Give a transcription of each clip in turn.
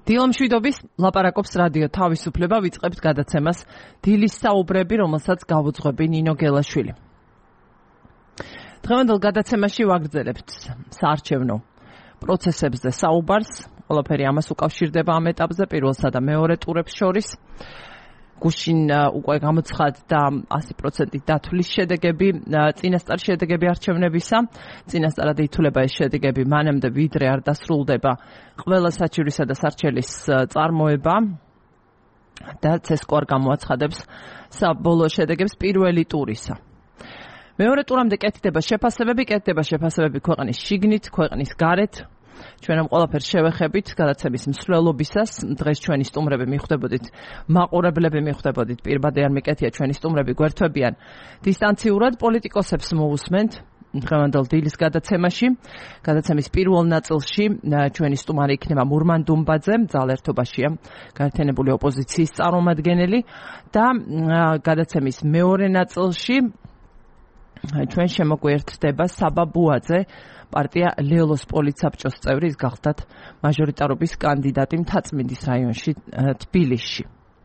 დილამშვიდობის ლაპარაკობს რადიო თავისუფლება, ვიწყებთ გადაცემას დილის საუბრები, რომელსაც გავუძღვები ნინო გელაშვილი. დღევანდელ გადაცემაში ვაგრძელებთ საარჩევნო პროცესებზე საუბარს, ყველაფერი ამას უკავშირდება ამ ეტაპზე, პირველსა და მეორე ტურებს შორის. გუშინ უკვე გამოცხადდა 100% დათვლის შედეგები, წინასწარ შედეგები არჩევნებისა. წინასწარად ითვლება ეს შედეგები მანამდე, ვიდრე არ დასრულდება ყველა საჩივრისა და სარჩელის წარმოება და ცესკო არ გამოაცხადებს საბოლოო შედეგებს პირველი ტურისა. მეორე ტურამდე კეთდება შეფასებები ქვეყნის შიგნით, ქვეყნის გარეთ. ჩვენ ამ ყველაფერს შევეხებით გადაცემის მსვლელობისას. დღეს ჩვენი სტუმრები მიხვდებოდით, მაყურებლები მიხვდებოდით, პირბადე არ მიკეთია, ჩვენი სტუმრები გვერდთვებიან დისტანციურად, პოლიტიკოსებს მოусმენთ დღევანდელ დილის გადაცემაში. გადაცემის პირველ ნაწილში ჩვენი სტუმარი იქნება მურმან დუმბაძე, ძალ ერთობაშია გაერთიანებული ოპოზიციის წარმომადგენელი და გადაცემის მეორე ნაწილში ჩვენ შემოგვერთდება საბა ბუაძე, პარტია ლელოს პოლიცსაბჭოს წევრი, ის გახდათ მაჟორიტარობის კანდიდატი მთაწმინდის რაიონში, თბილისში.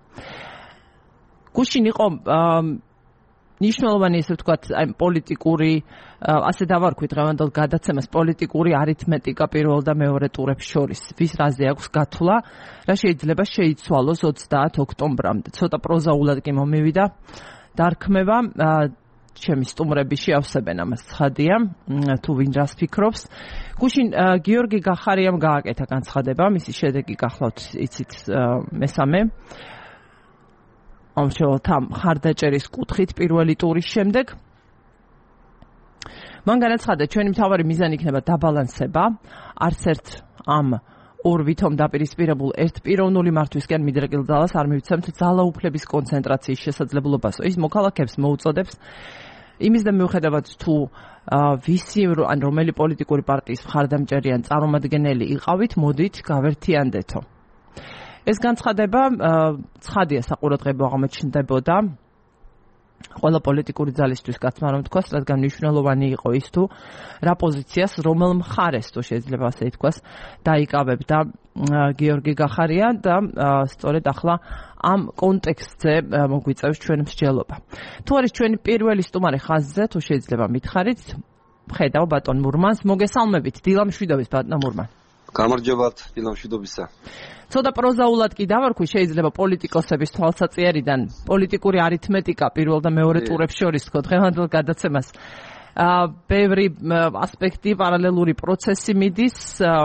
გუშინ იყო მნიშვნელოვანი, ესე ვთქვათ, პოლიტიკური, ასე დავარქვით დღევანდელ გადაცემას, პოლიტიკური არითმეტიკა პირველ და მეორე ტურებს შორის. ვის რაზე აქვს გათვლა, რა შეიძლება შეიცვალოს 30 ოქტომბრამდე. ცოტა პროზაულად კი მომივიდა დარქმევა. ჩემი სტუმრები შეავსებენ ამას, ცხადია, თუ ვინ რას ფიქრობს. გუშინ გიორგი გახარიამ გააკეთა განცხადება, მისი შედეგი გახლავთ, იცით, მესამე. ამჟამად მხარდაჭერის კუთხით პირველი ტურის შემდეგ. მან განაცხადა, ჩვენი მთავარი მიზანი იქნება დაბალანსება, არც ერთ ამ ორ ვითომ დაპირისპირებულ ერთპიროვნული მართვისკენ მიდრეკილ ძალას არ მივცემთ ძალაუფლების კონცენტრაციის შესაძლებლობას. ის მოქალაქეებს მოუწოდებს იმის და მიუხედავად თუ ვისი ან რომელი პოლიტიკური პარტიის მხარდამჭერი ან წარმომადგენელი იყავით, მოდით გავერთიანდეთო. ეს განცხადება ცხადია საყურადღებო აღმოჩნდებოდა ყველა პოლიტიკური ძალისთვის, კაცმა რომ თქვას, რადგან მნიშვნელოვანი იყო ის თუ რა პოზიციას, რომელ მხარეს თუ შეიძლება ასე ითქვას, დაიკავებდა გიორგი გახარია და სწორედ ახლა ამ კონტექსტზე მოგვიწევს ჩვენ მსჯელობა. თუ არის ჩვენი პირველი სტუმარი ხაზზე, თუ შეიძლება მითხარით, ხედავ ბატონ მურმანს, მოგესალმებით, დილამშვიდობის ბატონ მურმან. გამარჯობათ, დილამშვიდობისა. ცოტა პროზაულად კი დავარქვი, შეიძლება პოლიტიკოსების თვალსაჩინარიდან პოლიტიკური არითმეტიკა პირველ და მეორე ტურებს შორის თქო დღევანდელ გადაცემას. ბევრი ასპექტი, პარალელური პროცესი მიდის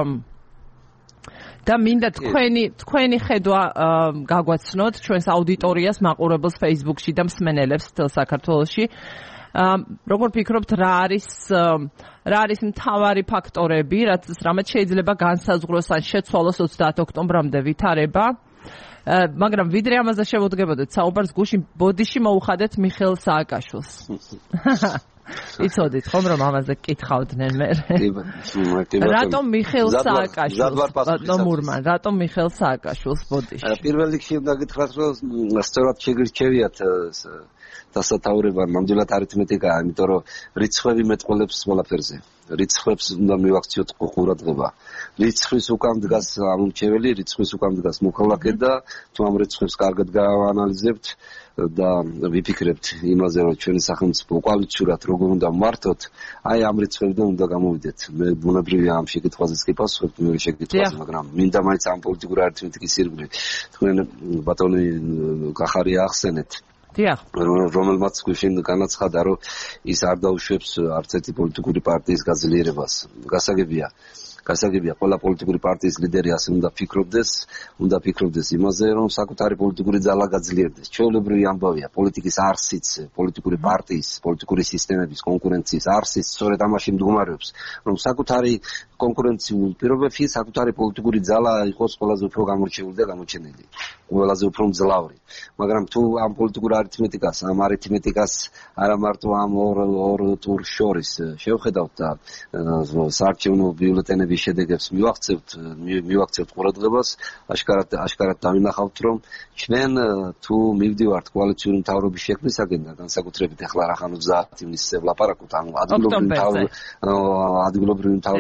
და მინდა თქვენი ხედვა გაგვაცნოთ ჩვენს აუდიტორიას, მაყურებელს Facebook-ში და მსმენელებს მთელ საქართველოში. როგორ ფიქრობთ, რა არის მთავარი ფაქტორები, რამაც შეიძლება განსაზღვროს ან შეცვალოს 30 ოქტომბრამდე ვითარება, მაგრამ ვიდრე ამაზე შევუდგებოდეთ საუბარს, გუშინ ბოდიში მოუხადეთ მიხეილ სააკაშვილს. იცოდით ხომ რომ ამაზე გკითხავდნენ მე? რატომ მიხეილ სააკაშვილს? ბატონ მურმან, რატომ მიხეილ სააკაშვილს ბოდიში? პირველ რიგში უნდა გითხრათ, რომ სწორად შეგირჩევიათ დასათაურება ნამდვილად არითმეტიკაა, იმიტომ რომ რიცხვები მეტყველებს ყველაფერზე. რიცხვებს უნდა მივაქციოთ ყურადღება. რიცხვის უკან დგას ამომრჩეველი, რიცხვის უკან დგას მოქალაქე და თუ ამ რიცხვებს კარგად გავანალიზებთ და ვიფიქრებთ იმაზე, რომ ჩვენი სახელმწიფო კოალიციურად როგორ უნდა მართოთ, აი ამ რიცხვებიდან უნდა გამოვიდეთ. მე ბუნებრივია ამ შეკითხვაზეც კი პასუხობთ მეორე შეკითხვაზე, მაგრამ მინდა მაინც ამ პოლიტიკური არითმეტიკის ირგვლივ თქვენ ბატონი გახარია ახსენეთ. რომელმაც გუშინ განაცხადა, რომ ის არ დაუშვებს არც ერთი პოლიტიკური პარტიის გაძლიერებას. გასაგებია, ყველა პოლიტიკური პარტიის ლიდერი ასე უნდა ფიქრობდეს იმაზე, რომ საკუთარი პოლიტიკური ძალა გაძლიერდეს. ჩვეულებრივი ამბავია, პოლიტიკის არსიც, პოლიტიკური პარტიის, პოლიტიკური სისტემების, კონკურენციის არსიც სწორედ ამაში მდგომარეობს, რომ საკუთარი კონკურენციულ პირობებში საკუთარი პოლიტიკური ძალა იყოს ყველაზე უფრო გამორჩეული და გამოჩენილი, ყველაზე უფრო მძლავრი. მაგრამ თუ ამ პოლიტიკურ არითმეტიკას არა მარტო ამ ორ ტურს შორის შევხედავთ და საარჩევნო ბიულეტენების შედეგებს მივაქცევთ ყურადღებას, აშკარად დავინახავთ, რომ ჩვენ თუ მივდივართ კოალიციური მთავრობის შექმნისაკენ და განსაკუთრებით ახლა რახან 30 ივნისზე ვლაპარაკობთ, ანუ ადგილობრივი მთავრობების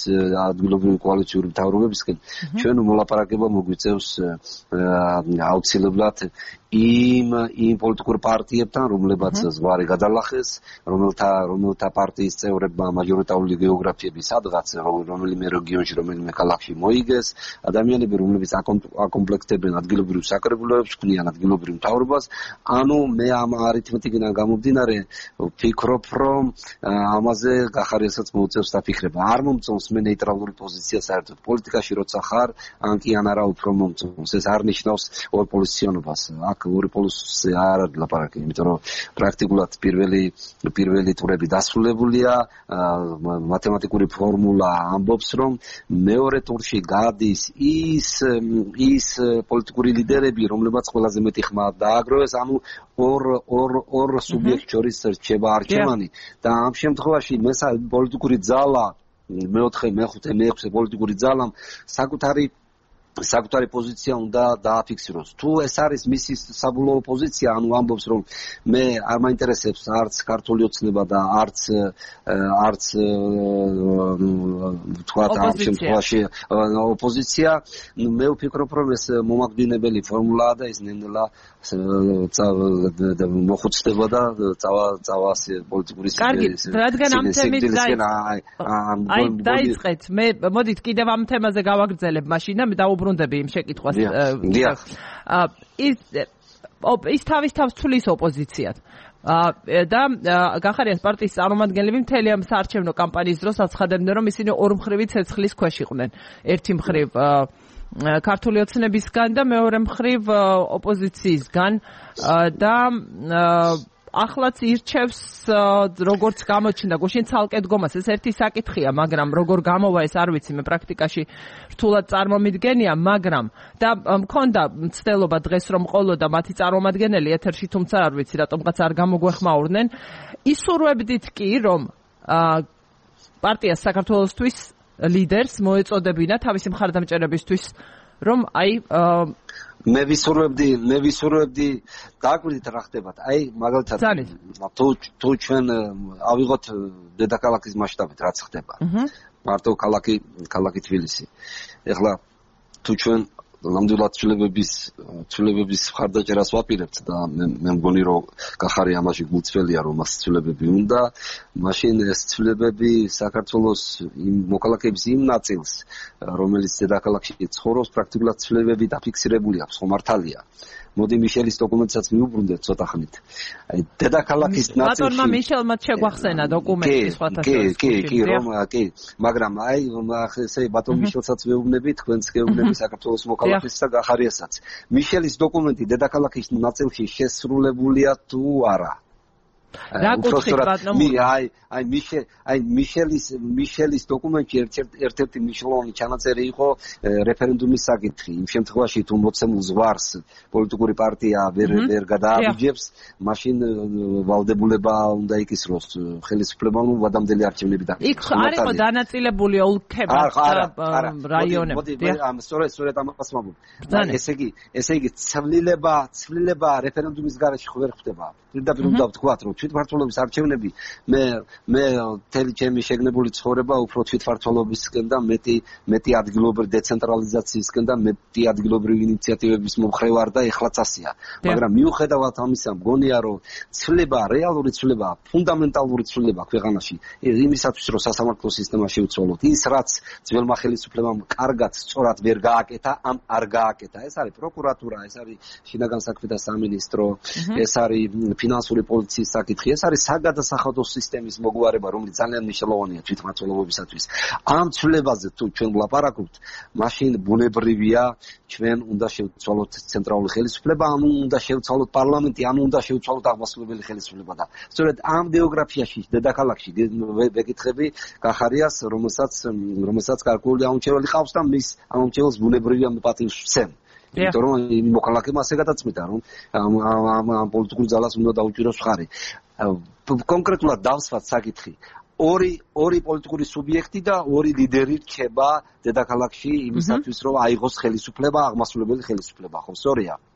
ადგილობრივი კოალიციური მთავრობებისგან ჩვენ მოლაპარაკება მოგვიწევს აუცილებლად იმ პოლიტიკურ პარტიებთან, რომლებაც ზღვარი გადალახეს, რომელთა პარტიის წევრებმა მაჟორიტარული გეოგრაფიები სადღაც რომელიმე რეგიონში, რომელიმე ქალაქში მოიგეს, ადამიანები, რომლებიც აკომპლექტებენ ადგილობრივ საკრებულოებს, ქმნიან ადგილობრივ მთავრობას. ანუ მე ამ არითმეტიკიდან გამომდინარე ვფიქრობ, რომ ამაზე გახარიასაც მოუწევს დაფიქრება. არ მომწონს მე ნეიტრალური პოზიცია საერთოდ პოლიტიკაში როცა ხარ, ან კი ან არა უფრო მომწონს. ეს არ ნიშნავს ორპოლისიანობას. ორი პოლუსზე არ არის ლაპარაკი, იმიტომ რომ პრაქტიკულად პირველი ტურები დასრულებულია, მათემატიკური ფორმულა ამბობს, რომ მეორე ტურში გადის ის პოლიტიკური ლიდერები, რომლებიც ყველაზე მეტი ხმა დააგროვეს, ანუ ორ სუბიექტ შორის რჩება არჩევანი და ამ შემთხვევაში პოლიტიკური ძალა, მეოთხე, მეხუთე, მეექვსე პოლიტიკური ძალამ საკუთარი პოზიცია უნდა დააფიქსიროს. თუ ეს არის მისი საბოლოო პოზიცია, ანუ ამბობს, რომ მე არ მაინტერესებს არც ქართული ოცნება და არც თქვათ ამ შემთხვევაში ოპოზიცია, მე ვფიქრობ, რომ ეს მომაკვდინებელი ფორმულაა და ის ნამდვილად მოხუცდება და წავა პოლიტიკური კარგი, რადგან ამ თემით დაიწყეთ, მე მოდით კიდევ ამ თემაზე გავაგრძელებ მაშინ და დაუბრუნდები იმ შეკითხვას. ის თავის თვლის ოპოზიციად. და გახარიას პარტიის წარმომადგენლები მთელი ამ საარჩევნო კამპანიის დროს აცხადებდნენ, რომ ისინი ორმხრივი ცეცხლის ქვეშ იყვნენ. ერთი მხრივ ქართული ოცნებისგან და მეორე მხრივ ოპოზიციისგან და ახლაც ირჩევს როგორც გამოჩნდა გუშინ ცალკე დგომას. ეს ერთი საკითხია, მაგრამ როგორ გამოვა ეს არ ვიცი, მე პრაქტიკაში რთულად წარმომიდგენია, მაგრამ და მქონდა მცდელობა დღეს რომ ყოლოდა მათი წარმომადგენელი ეთერში, თუმცა არ ვიცი რატომღაც არ გამოგვეხმაურნენ. ისურვებდით კი რომ პარტია საქართველოსთვის ლიდერს მოეწოდებინა თავისი მხარდამჭერებისთვის, რომ აი მე ვისურვებდი დაგვიდით რა ხდებათ. აი მაგალითად თუ ჩვენ ავიღოთ დედაქალაქის მასშტაბით რაც ხდება. მარტო ქალაქი თბილისი. ეხლა თუ ჩვენ ნამდვილად ცვლილებების მხარდაჭერას ვაპირებთ და მე მგონი რომ გახარი ამაში გულწრფელია რომ მას ცვლილებები უნდა, მაშინ ეს ცვლილებები საქართველოს მოქალაქეების იმ ნაწილს, რომელიც დედაქალაქში ცხოვრობს, პრაქტიკულად ცვლილებები დაფიქსირებული აქვს, ხო მართალია. მოდი მიშელის დოკუმენტსაც მიუბრუნდეთ ცოტა ხნით. აი დედაქალაქის ნაწილში ბატონმა მიშელმა შეგვახსენა დოკუმენტი სხვათა შორის. კი, მაგრამ აი ესე ბატონ მიშელსაც ვეუბნები, თქვენც გეუბნები საქართველოს მოქალაქეს და გახარიასაც. მიშელის დოკუმენტი დედაქალაქის ნაწილში შესრულებულია თუ არა? რა კუთხით ბატონო? აი მიშელის დოკუმენტში ერთ-ერთი მნიშვნელოვანი ჩანაწერი იყო რეფერენდუმის საკითხი. იმ შემთხვევაში თუ მოცემულ ზღვარს პოლიტიკური პარტია ვერ გადააბიჯებს, მაშინ ვალდებულება უნდა იკისროს ხელისუფლებამ ვადამდელი არჩევნები დაიწყოს. იქ არ იყო დანაწილებული ოლქებად რაიონები. სწორედ ამას ვამბობ. ესე იგი ცვლილება რეფერენდუმის გარეშე ვერ ხდება. პირდაპირ უნდა ვთქვათ, რომ თვითმმართველობის არჩევნები მე თელი ჩემი შეგნებული ცხოვრება უფრო თვითმმართველობისკენ და მეტი ადგილობრივი დეცენტრალიზაციისკენ და მეტი ადგილობრივი ინიციატივების მომხრე ვარ და ეხლაც ასია. მაგრამ მიუხედავად ამისა, მგონია რომ ცვლილება, რეალური ცვლილება, ფუნდამენტალური ცვლილება ქვეყანაში იმისათვის, რომ სასამართლო სისტემა შევცვალოთ, ის რაც ძველმა ხელისუფლებამ კარგად, სწორად ვერ გააკეთა, ამ არ გააკეთა. ეს არის პროკურატურა, ეს არის შინაგან საქმეთა სამინისტრო, ეს არის ფინანსური პოლიციის საკითხი, ეს არის საგადასახადო სისტემის მოგვარება, რომელიც ძალიან მნიშვნელოვანია თვითმმართველობისათვის. ამ ცვლილებაზე თუ ჩვენ ვლაპარაკობთ, მაშინ ბუნებრივია ჩვენ უნდა შევცვალოთ ცენტრალური ხელისუფლება, ანუ უნდა შევცვალოთ პარლამენტი, ანუ უნდა შევცვალოთ აღმასრულებელი ხელისუფლება და სწორედ ამ გეოგრაფიაში დედაქალაქში ვეკითხები გახარიას, რომელსაც გარკვეული ამომრჩეველი ყავს და მის ამომრჩეველს ბუნებრივია პატივს ვცემ. იმიტომ რომ მოქალაქემა ასე გადაწყვიტა, რომ ამ პოლიტიკურ ძალას უნდა დაუჭიროს მხარი. კონკრეტულად დავსვათ საკითხი. ორი პოლიტიკური სუბიექტი და ორი ლიდერი რჩება დედაქალაქში იმისათვის, რომ აიღოს ხელისუფლება, აღმასრულებელი ხელისუფლება, ხო სწორია?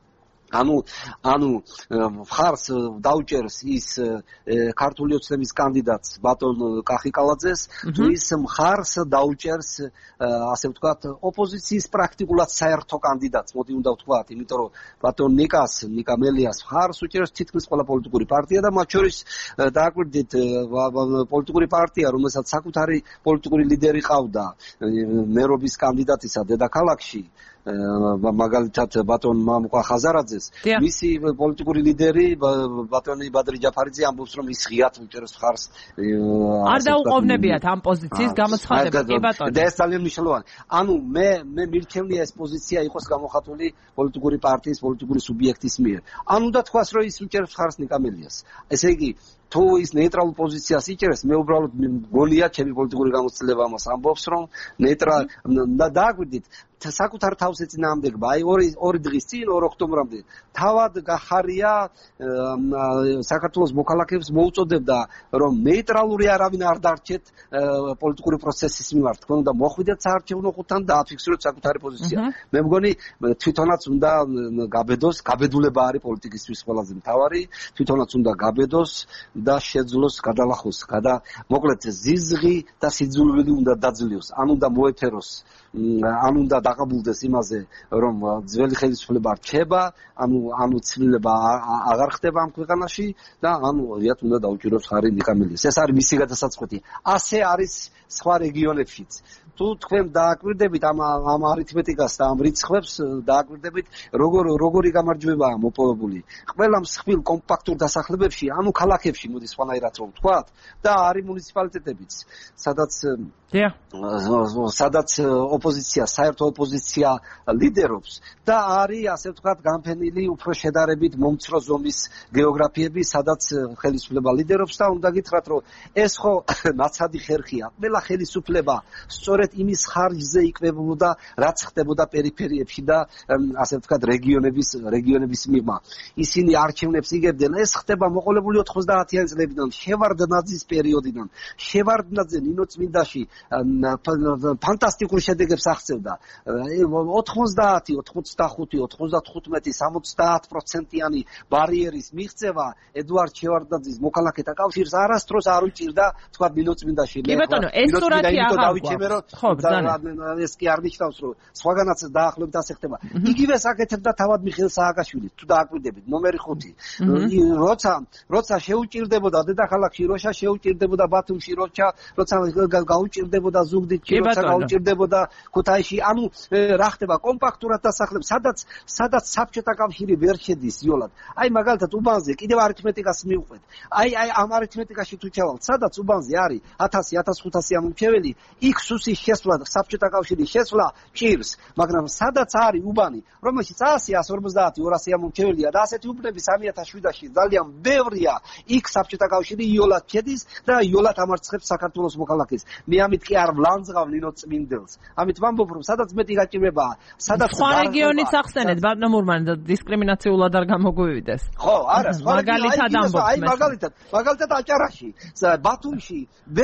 ანუ მხარს დაუჭერს ის ქართული ოცნების კანდიდატს ბატონ კახიკალაძეს თუ ის მხარს დაუჭერს ასე ვთქვათ ოპოზიციის პრაქტიკულად საერთო კანდიდატს მოდი უნდა ვთქვათ იმიტომ რომ ბატონ ნიკა მელიას მხარს უჭერს თითქმის ყველა პოლიტიკური პარტია და მათ შორის დააკვირდით პოლიტიკური პარტია რომელსაც საკუთარი პოლიტიკური ლიდერი ყავდა მერობის კანდიდატისა დედაქალაქში მაგალითად ბატონ მამუკა ხაზარაძეს მისი პოლიტიკური ლიდერი ბატონი ბადრი ჯაფარიძე ამბობს რომ ის ღიად უჭერს მხარს არ დაუყოვნებიათ ამ პოზიციის გამოცხადება კი ბატონო და ეს ძალიან მნიშვნელოვანი ანუ მე მირჩევნია ეს პოზიცია იყოს გამოხატული პოლიტიკური პარტიის პოლიტიკური სუბიექტის მიერ ან უნდა თქვას რომ ის უჭერს მხარს ნიკამელიას ესე იგი თუ ის ნეიტრალურ პოზიციას იჭერს მე უბრალოდ მგონია ჩემი პოლიტიკური გამოცდილება ამას ამბობს რომ დააკვირდით საკუთარ თავს ეწინააღმდეგება აი ორი დღის წინ 2 ოქტომბრამდე თავად გახარია საქართველოს მოქალაქეებს მოუწოდებდა რომ ნეიტრალური არავინ არ დარჩეთ პოლიტიკური პროცესის მიმართ თქვენ უნდა მოხვიდეთ საარჩევნო ხუთთან და აფიქსიროთ საკუთარი პოზიცია მე მგონი თვითონაც უნდა გაბედოს გაბედულება არის პოლიტიკისთვის ყველაზე მთავარი თვითონაც უნდა გაბედოს და შეძლოს გადალახოს მოკლედ ზიზღი და სიძულვილი უნდა დაძლიოს ან უნდა მოეფეროს ან უნდა დაკაბულდეს იმაზე რომ ძველი ხელისუფლება რჩება ანუ ცვლილება აღარ ხდება ამ ქვეყანაში და რეალურად უნდა დაუჭიროს ხარი ნიკამელიას ეს არის მისი გადასაწყვეტი ასე არის სხვა რეგიონებშიც თუ თქვენ დააკვირდებით ამ არითმეტიკას და ამ რიცხვებს დააკვირდებით როგორი გამარჯვებაა მოპოვებული ყველა მსხვილ კომპაქტურ დასახლებებში ანუ ქალაქებში მოდი სხვანაირად რომ ვთქვათ და არის მუნიციპალიტეტებიც სადაც ოპოზიცია საერთო ოპოზიცია ლიდერობს და არის ასე ვთქვათ განფენილი უფრო შედარებით მომცრო ზომის გეოგრაფიები სადაც ხელისუფლება ლიდერობს და უნდა გითხრათ რომ ეს ხო ნაცადი ხერხია ყველა ხელისუფლება სწორედ იმის ხარჯზე იკვებებოდა რაც ხდებოდა პერიფერიებში და ასე ვთქვათ რეგიონების მიღმა ისინი არჩევნებს იგებდნენ ეს ხდება მოყოლებული 90-იანი წლებიდან შევარდნაძის პერიოდიდან შევარდნაძე ნინო წმინდაში ფანტასტიკურ შედეგებს აღწევდა 90, 85, 95, 70%-იანი ბარიერის მიღწევა ედუარდ შევარდნაძის მოქალაქეთა კავშირს არასდროს არ უჭირდა თქვა ნინო წმინდაში კი ბატონო ეს სურათი აღარ ხო ეს კი არ ნიშნავს რომ სხვაგანაც დაახლოებით ასე ხდება იგივე საკეთებდა თავად მიხეილ სააკაშვილი თუ დააკვირდებით ნომერი 5 როცა შეუჭირდებოდა დედაქალაქში როცა შეუჭირდებოდა ბათუმში როცა გაუჭირდებოდა ზუგდიდში როცა გაუჭირდებოდა ქუთაისში ანუ რა ხდება კომპაქტურად დასახლებს სადაც საბჭოთა კავშირი ვერ შედის იოლად აი მაგალითად უბანზე კიდევ არითმეტიკას მივყვეთ აი ამ არითმეტიკაში თუ ჩავალთ სადაც უბანზე არის 1000-1500 ამომრჩეველი იქ სუსის შესვლა საბჭოთა კავშირის შესვლა ჭირს მაგრამ სადაც არის უბანი რომელშიც 100-150-200 ამომრჩეველია და ასეთი უბნები 3007-ში ძალიან ბევრია იქ საბჭოთა კავშირი იოლად შედის და იოლად ამარცხებს საქართველოს მოქალაქეს მე ამით კი არ ვლანძღავ ნინო წმინდელს ამით ვამბობ რომ სადაც მეტი გაჭირვებაა სადაც სხვა რეგიონიც ახსენეთ ბატონო მურმანი და დისკრიმინაციულად არ გამოგვივიდეს ხო არა სხვა მაგალითად ამბობთ აი მაგალითად აჭარაში ბათუმში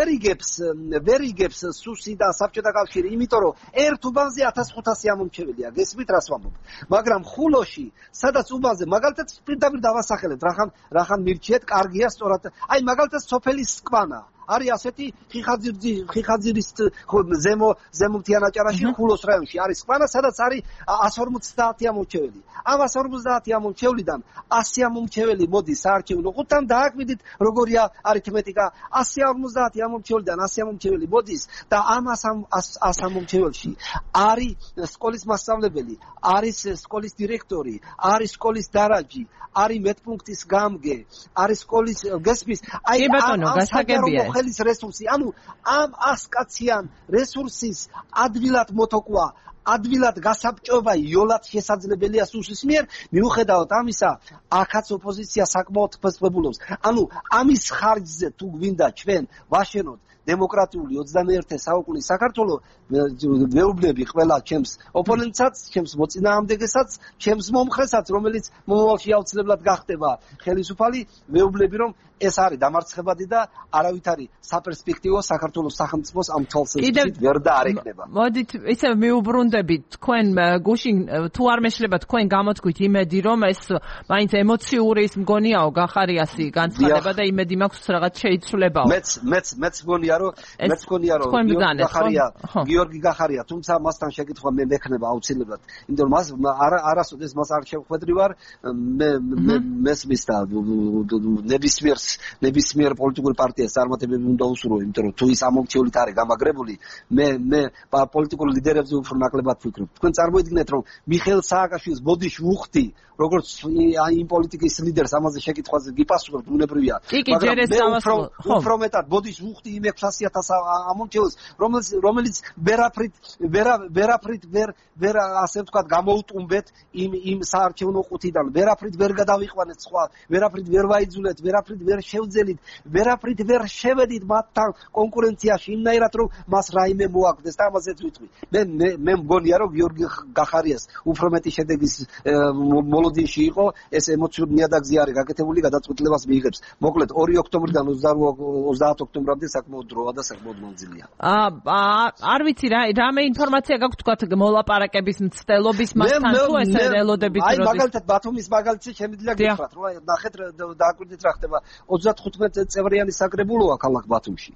ვერ იგებს სუსი და საბჭოთა კავშირი იმიტომ რომ ერთ უბანზე 1500 ამომრჩეველია გესმით რას ვამბობ მაგრამ ხულოში სადაც უბანზე მაგალითად პირდაპირ დავასახელეთ რახან მირჩიეთ კარგია სწორად აი მაგალითად სოფელი სკვანა არის ასეთი ხიხაძირის ზემოთიან აჭარაში ხულოს რაიონში არის სკვანა სადაც არის 150 ამომრჩეველი ამ 150 ამომრჩევლიდან 100 ამომრჩეველი მოდის საარჩევნო ხუთთან დააკვირდით როგორია არითმეტიკა 150 ამომრჩევლიდან 100 ამომრჩეველი მოდის და ამ 100 ამომრჩეველში არის სკოლის მასწავლებელი არის სკოლის დირექტორი არის სკოლის დარაჯი არის მეტპუნქტის გამგე არის სკოლის გესმის აი გასაგებია ხელის რესურსი ანუ ამ 100 კაციან რესურსის ადვილად მოთოკვა ადვილად გასაბჭოება იოლად შესაძლებელია სუსის მიერ მიუხედავად ამისა აქაც ოპოზიცია საკმაოდ ფესვებულობს ანუ ამის ხარჯზე თუ გვინდა ჩვენ ვაშენოთ დემოკრატიული 21 საუკუნის საქართველოს მეუბნები ყველა ჩემს ოპონენტსაც, ჩემს მოწინააღმდეგესაც, ჩემს მომხრესაც, რომელიც მომავალში აუცილებლად გახდება ხელისუფალი, მეუბნები რომ ეს არის დამარცხებადი და არავითარი საპერსპექტივო საქართველოს სახელმწიფოს ამ თვალსაზრისით ვერ და არ ეკნება. მოდით ისე მიუბრუნდებით თქვენ გუშინ თუ არ მეშლება თქვენ გამოთქვით იმედი რომ ეს მაინც ემოციური ის მგონიაო გახარიასი განცხადება და იმედი მაქვს რაღაც შეიცვლებაო. მეც მგონია რომ გიორგი გახარია, თუმცა მასთან შეკითხვა მე მექნება აუცილებლად. იმიტომ რომ არასოდეს მას არ შევხვედრი ვარ, მესმის და ნებისმიერ პოლიტიკურ პარტიას წარმატებები უნდა უსურვო, იმიტომ რომ თუ ის ამომრჩევლით არის გამაგრებული, მე პოლიტიკურ ლიდერებზე უფრო ნაკლებად ვფიქრობ. თქვენ წარმოიდგინეთ, რომ მიხეილ სააკაშვილის ბოდიში უხდი, როგორც იმ პოლიტიკის ლიდერს ამაზე შეკითხვაზე გიპასუხებთ, უნებრივია. მაგრამ უფრო მეტად ბოდიში უხდი იმ 600,000 ამომრჩევლს, რომელიც ვერაფრით ვერ ასე ვთქვათ გამოუტუმბეთ იმ საარჩევნო ყუთიდან, ვერაფრით ვერ გადავიყვანეთ სხვა, ვერაფრით ვერ ვაიძულეთ, ვერაფრით ვერ შევძელით, ვერაფრით ვერ შევედით მათთან კონკურენციაში, იმნაირად რომ მას რაიმე მოაგდეს და ამაზეც ვიტყვი. მე მგონია რომ გიორგი გახარიას უფრო მეტი შედეგის მოლოდინში იყო, ეს ემოციური ნიადაგზე არის გაკეთებული, გადაწყვეტილებას მიიღებს. მოკლედ 2 ოქტომბრიდან 30 ოქტომბრამდე საკმაოდ დროა და საკმაოდ მანძილია. არ ვიცი რამე ინფორმაცია გაქვთ თქვათ მოლაპარაკების მცდელობის მასთან თუ ესე ელოდებით აი მაგალითად ბათუმის მაგალითზე შემიძლია გითხრათ, რომ ნახეთ დააკვირდით რა ხდება. 35 წევრიანი საკრებულოა ქალაქ ბათუმში.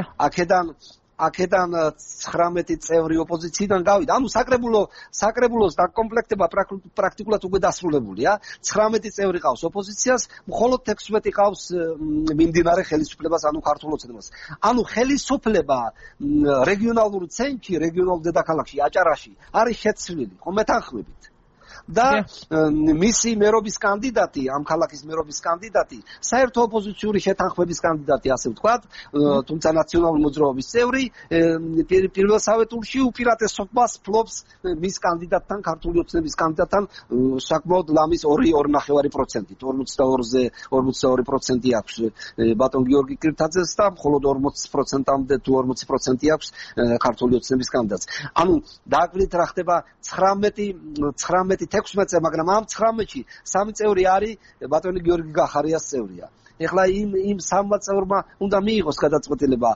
აქედან 19 წევრი ოპოზიციიდან გავიდა. ანუ საკრებულოს დაკომპლექტება პრაქტიკულად უკვე დასრულებულია. 19 წევრი ყავს ოპოზიციას, მხოლოდ 16 ყავს მიმდინარე ხელისუფლებას, ანუ ქართულ ოცნებას. ანუ ხელისუფლება რეგიონალურ ცენტრში, რეგიონალურ დედაქალაქში, აჭარაში არის შეცვლილი, ხო მეთანხმებით. და მისი მერობის კანდიდატი, ამ ქალაქის მერობის კანდიდატი, საერთო ოპოზიციური შეთანხმების კანდიდატი, ასე ვთქვათ, თუმცა ნაციონალური მოძრაობის წევრი, პირველსავე ტურში უპირატესობას ფლობს მის კანდიდატთან, ქართული ოცნების კანდიდატთან, საკმაოდ ლამის 2.5%-ით, 42% აქვს ბატონ გიორგი კირთაძეს და მხოლოდ 40%-ამდე თუ 40% აქვს ქართული ოცნების კანდიდატს. ანუ დააკვირდით რა ხდება 16-ზე, მაგრამ ამ 19-ში 3 წევრი არის ბატონი გიორგი გახარიას წევრია. ეხლა იმ 3 წევრმა უნდა მიიღოს გადაწყვეტილება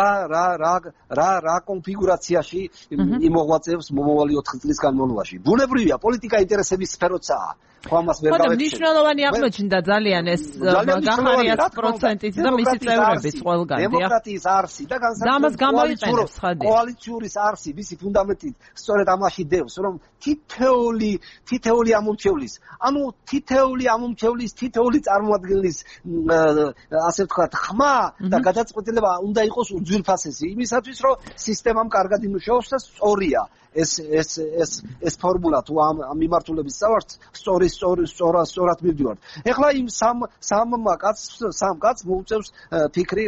რა კონფიგურაციაში იმოღვაწევს მომავალი 4 წლის განმავლობაში. ბუნებრივია, პოლიტიკა ინტერესების სფეროცაა. ხო ამას ვერ გავეცე. მნიშვნელოვანი აღმოჩნდა ძალიან ეს გახარიას პროცენტიც და მისი წევრების ყველგან. დემოკრატიის არსი და განსაკუთრებით კოალიციური არსი, მისი ფუნდამენტი სწორედ ამაში დევს, რომ თითეული ამომრჩევლის, ანუ თითეული წარმოადგენლის ასე ვთქვათ, ხმა და გადაწყვეტილება უნდა იყოს უძვირფასესი იმისათვის, რომ სისტემამ კარგად იმუშაოს და სწორია ეს ფორმულა თუ ამ მიმართულების წავართ, სწორად მივდივართ. ეხლა იმ სამ კაცს მოუწევს ფიქრი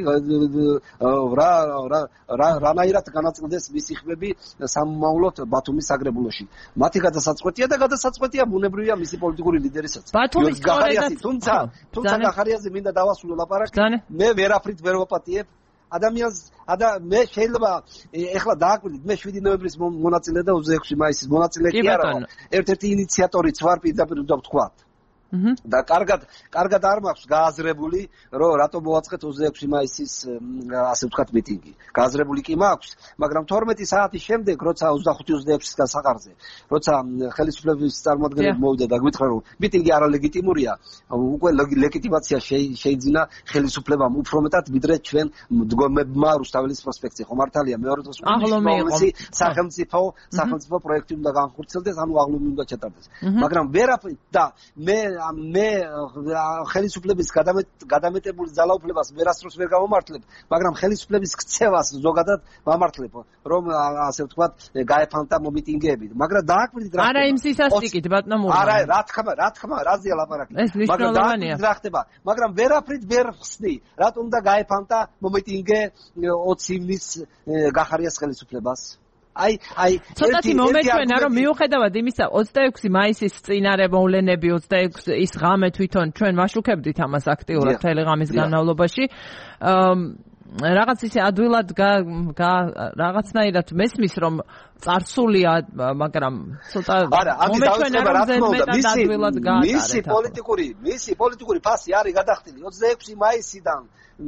რანაირად განაწილდეს მისი ხმები სამომავლოდ ბათუმის საკრებულოში. მათი გადასაწყვეტია ბუნებრივია მისი პოლიტიკური ლიდერისაც. ბათუმის გახარიასი, თუმცა გახარიაზე მინდა დავასრულო ლაპარაკი. მე ვერაფრით ვერ ვაპატიებ ადამიანს მე შეიძლება ეხლა დააკვირდით, მე 7 ნოემბრის მონაწილე და 26 მაისის მონაწილე კი არა, ერთ-ერთი ინიციატორიც ვარ, პირდაპირ უნდა ვთქვათ. და კარგად არ მაქვს გააზრებული, რომ რატო მოაწყეთ 26 მაისის ასე ვთქვათ მიტინგი. გააზრებული კი მაქვს, მაგრამ 12 საათის შემდეგ, როცა 25-26-ის გასაყარზე, როცა ხელისუფლების წარმომადგენლები მოვიდა და გვითხრა, რომ მიტინგი არალეგიტიმურია, უკვე ლეგიტიმაცია შეიძინა ხელისუფლებამ უფრო მეტად, ვიდრე ჩვენ მდგომებმა რუსთაველის პროსპექტზე. ხო მართალია, მეორე დროს უმნიშვნელოვანესი სახელმწიფო პროექტი უნდა განხორციელდეს, ანუ აღლუმი უნდა ჩატარდეს. მაგრამ ვერაფრით და მე ხელისუფლების გადამეტებული ძალაუფლებას ვერასდროს ვერ გამომართლებ, მაგრამ ხელისუფლების ქცევას ზოგადად ვამართლებ, რომ ასე ვთქვათ, გაეფანტა მომიტინგეებით. მაგრამ დააკვირდით რა ხდება. არა იმ სისასტიკით, ბატონო მურმანი. არა, რა თქმა, რაზეა ლაპარაკი. მაგრამ დააკვირდით რა ხდება. მაგრამ ვერაფრით ვერ ხსნი, რატომ უნდა გაეფანტა მომიტინგე 20 ივნის გახარიას ხელისუფლებას. ცოტათი მომეჩვენა, რომ მიუხედავად იმისა 26 მაისის წინარე მოვლენები, 26 ის ღამე თვითონ ჩვენ ვაშუქებდით ამას აქტიურად თელეგრამის განმავლობაში. რაღაც ისე ადვილად რაღაცნაირად მესმის რომ წარსულია, მაგრამ ცოტა მომეჩვენა რომ ზედმეტად ადვილად გაატარეთ. მისი პოლიტიკური ფასი არის გადახდილი 26 მაისიდან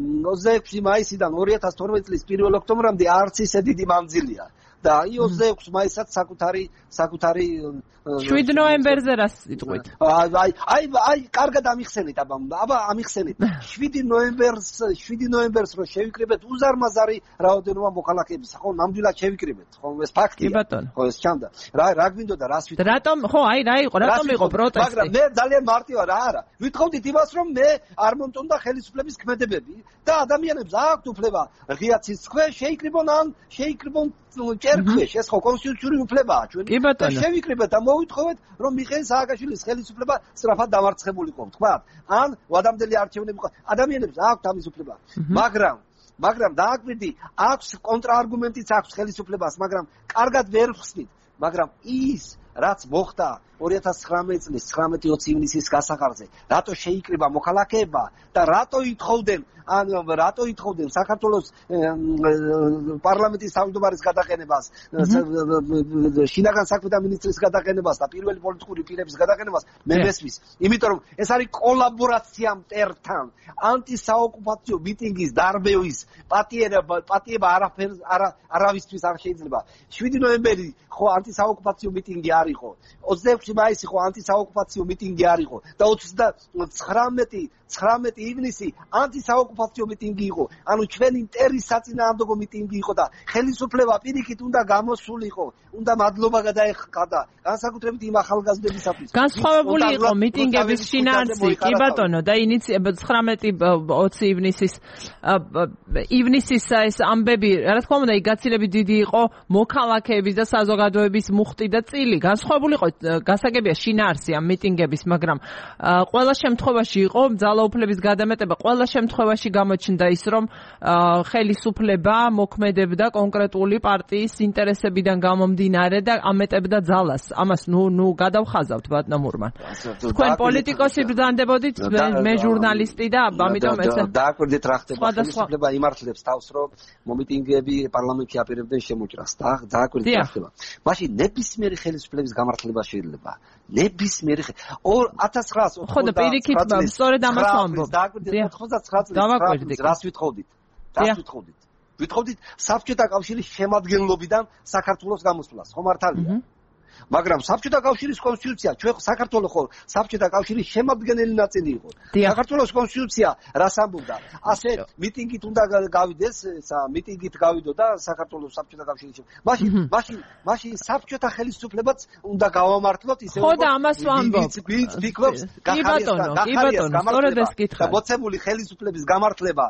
2012 წლის 1 ოქტომბრამდე არც ისე დიდი მანძილია. და 26 მაისაც საკუთარი 7 ნოემბერზე რას იტყვით? აი, კარგად ამიხსენით, აბა ამიხსენით. 7 ნოემბერს რომ შევიკრიბეთ უზარმაზარი რაოდენობა მოქალაქეების, ხო, ნამდვილად შევიკრიბეთ, ხო, ეს ფაქტია. ხო, ეს ჩანდა. რა გვინდოდა, რას ვითხოვდით? რატომ, ხო, აი, რა იყო, რატომ იყო პროტესტი? მაგრამ მე ძალიან მარტივად არა. ვითხოვდით იმას, რომ მე არ მომწონდა ხელისუფლების ქმედებები და ადამიანებს აქვთ უფლება ღია ცისქვე შეიკრიბონ ან შეიკრიბონ ჭერქვეშ, ეს ხო კონსტიტუციური უფლებაა ჩვენი. და შევიკრიბეთ და მოვითხოვეთ, რომ მიხეილ სააკაშვილის ხელისუფლება სწრაფად დამარცხებულიყო, თქვა. ან ვადამდელი არჩევნები იყო. ადამიანებს აქვთ ამის უფლება. მაგრამ დააკვირდი, აქვს კონტრაარგუმენტიც აქვს ხელისუფლებას, მაგრამ კარგად ვერ ხსნით. მაგრამ ის რაც მოხდა 2019 წლის 19-20 ივნისის გასახარზე, რატო შეიკრიბა მოქალაქეება და რატო ითხოვდნენ საქართველოს პარლამენტის თავმჯდომარის გადაყენებას, შინაგან საქმეთა მინისტრის გადაყენებას და პირველი პოლიტიკური პირების გადაყენებას მე მესმის. იმიტომ რომ ეს არის კოლაბორაცია მტერთან, ანტისაოკუპაციო მიტინგის დარბევის პატიება არავისთვის არ შეიძლება. 7 ნოემბერი ხო ანტისაოკუპაციო მიტინგი არ იყო. 26 მაისი ხო ანტისაოკუპაციო მიტინგი არ იყო და 19 ივნისი ანტისაოკუპაციო მიტინგი იყო. ანუ ჩვენი მტერის საწინააღმდეგო მიტინგი იყო და ხელისუფლება პირიქით უნდა გამოსულიყო, უნდა მადლობა გადაეხადა განსაკუთრებით იმ ახალგაზრდებისათვის. განსხვავებული იყო მიტინგების შინაარსი, კი ბატონო, და 19-20 ივნისის ეს ამბები, რა თქმა უნდა, გაცილებით დიდი იყო მოქალაქეების და საზოგადოების მუხტი და წილი. განსხვავებული იყო, გასაგებია შინაარსი ამ მიტინგების, მაგრამ ყველა შემთხვევაში იყო ძალაუფლების გადამეტება, ყველა შემთხვევაში გამოჩნდა ის, რომ ხელისუფლება მოქმედებდა კონკრეტული პარტიის ინტერესებიდან გამომდინარე და ამეტებდა ძალას. ამას ნუ გადავხაზავთ ბატონო მურმან. თქვენ პოლიტიკოსი ბრძანდებოდით, მე ჟურნალისტი და ამიტომ ეს დააკვირდით რა ხდება. ხელისუფლება იმართლებს თავს, რომ მომიტინგეები პარლამენტში აპირებდნენ შემოჭრას. დააკვირდით რა ხდება. მაშინ ნებისმიერი ხელისუფლების გამართლება შეიძლება. ნებისმიერი 1900 ხო და პირიქით სწორედ ამას ვამბობ. 99 წლის რას ვითხოვდით? ვითხოვდით საბჭოთა კავშირის შემადგენლობიდან საქართველოს გამოსვლას, ხო მართალია? მაგრამ საბჭოთა კავშირის კონსტიტუცია, ჩვენ საქართველოს ხო საბჭოთა კავშირის შემადგენელი ნაწილი იყო. საქართველოს კონსტიტუცია რას ამბობდა? ასე მიტინგით უნდა გავიდეს, მიტინგით გავიდო და საქართველოს საბჭოთა კავშირის. მაშინ საბჭოთა ხელისუფლებაც უნდა გავამართლოთ ისე ხო და ამას ვამბობ. ვინც ფიქრობს გახარიას გამართლება. მოცემული ხელისუფლების გამართლება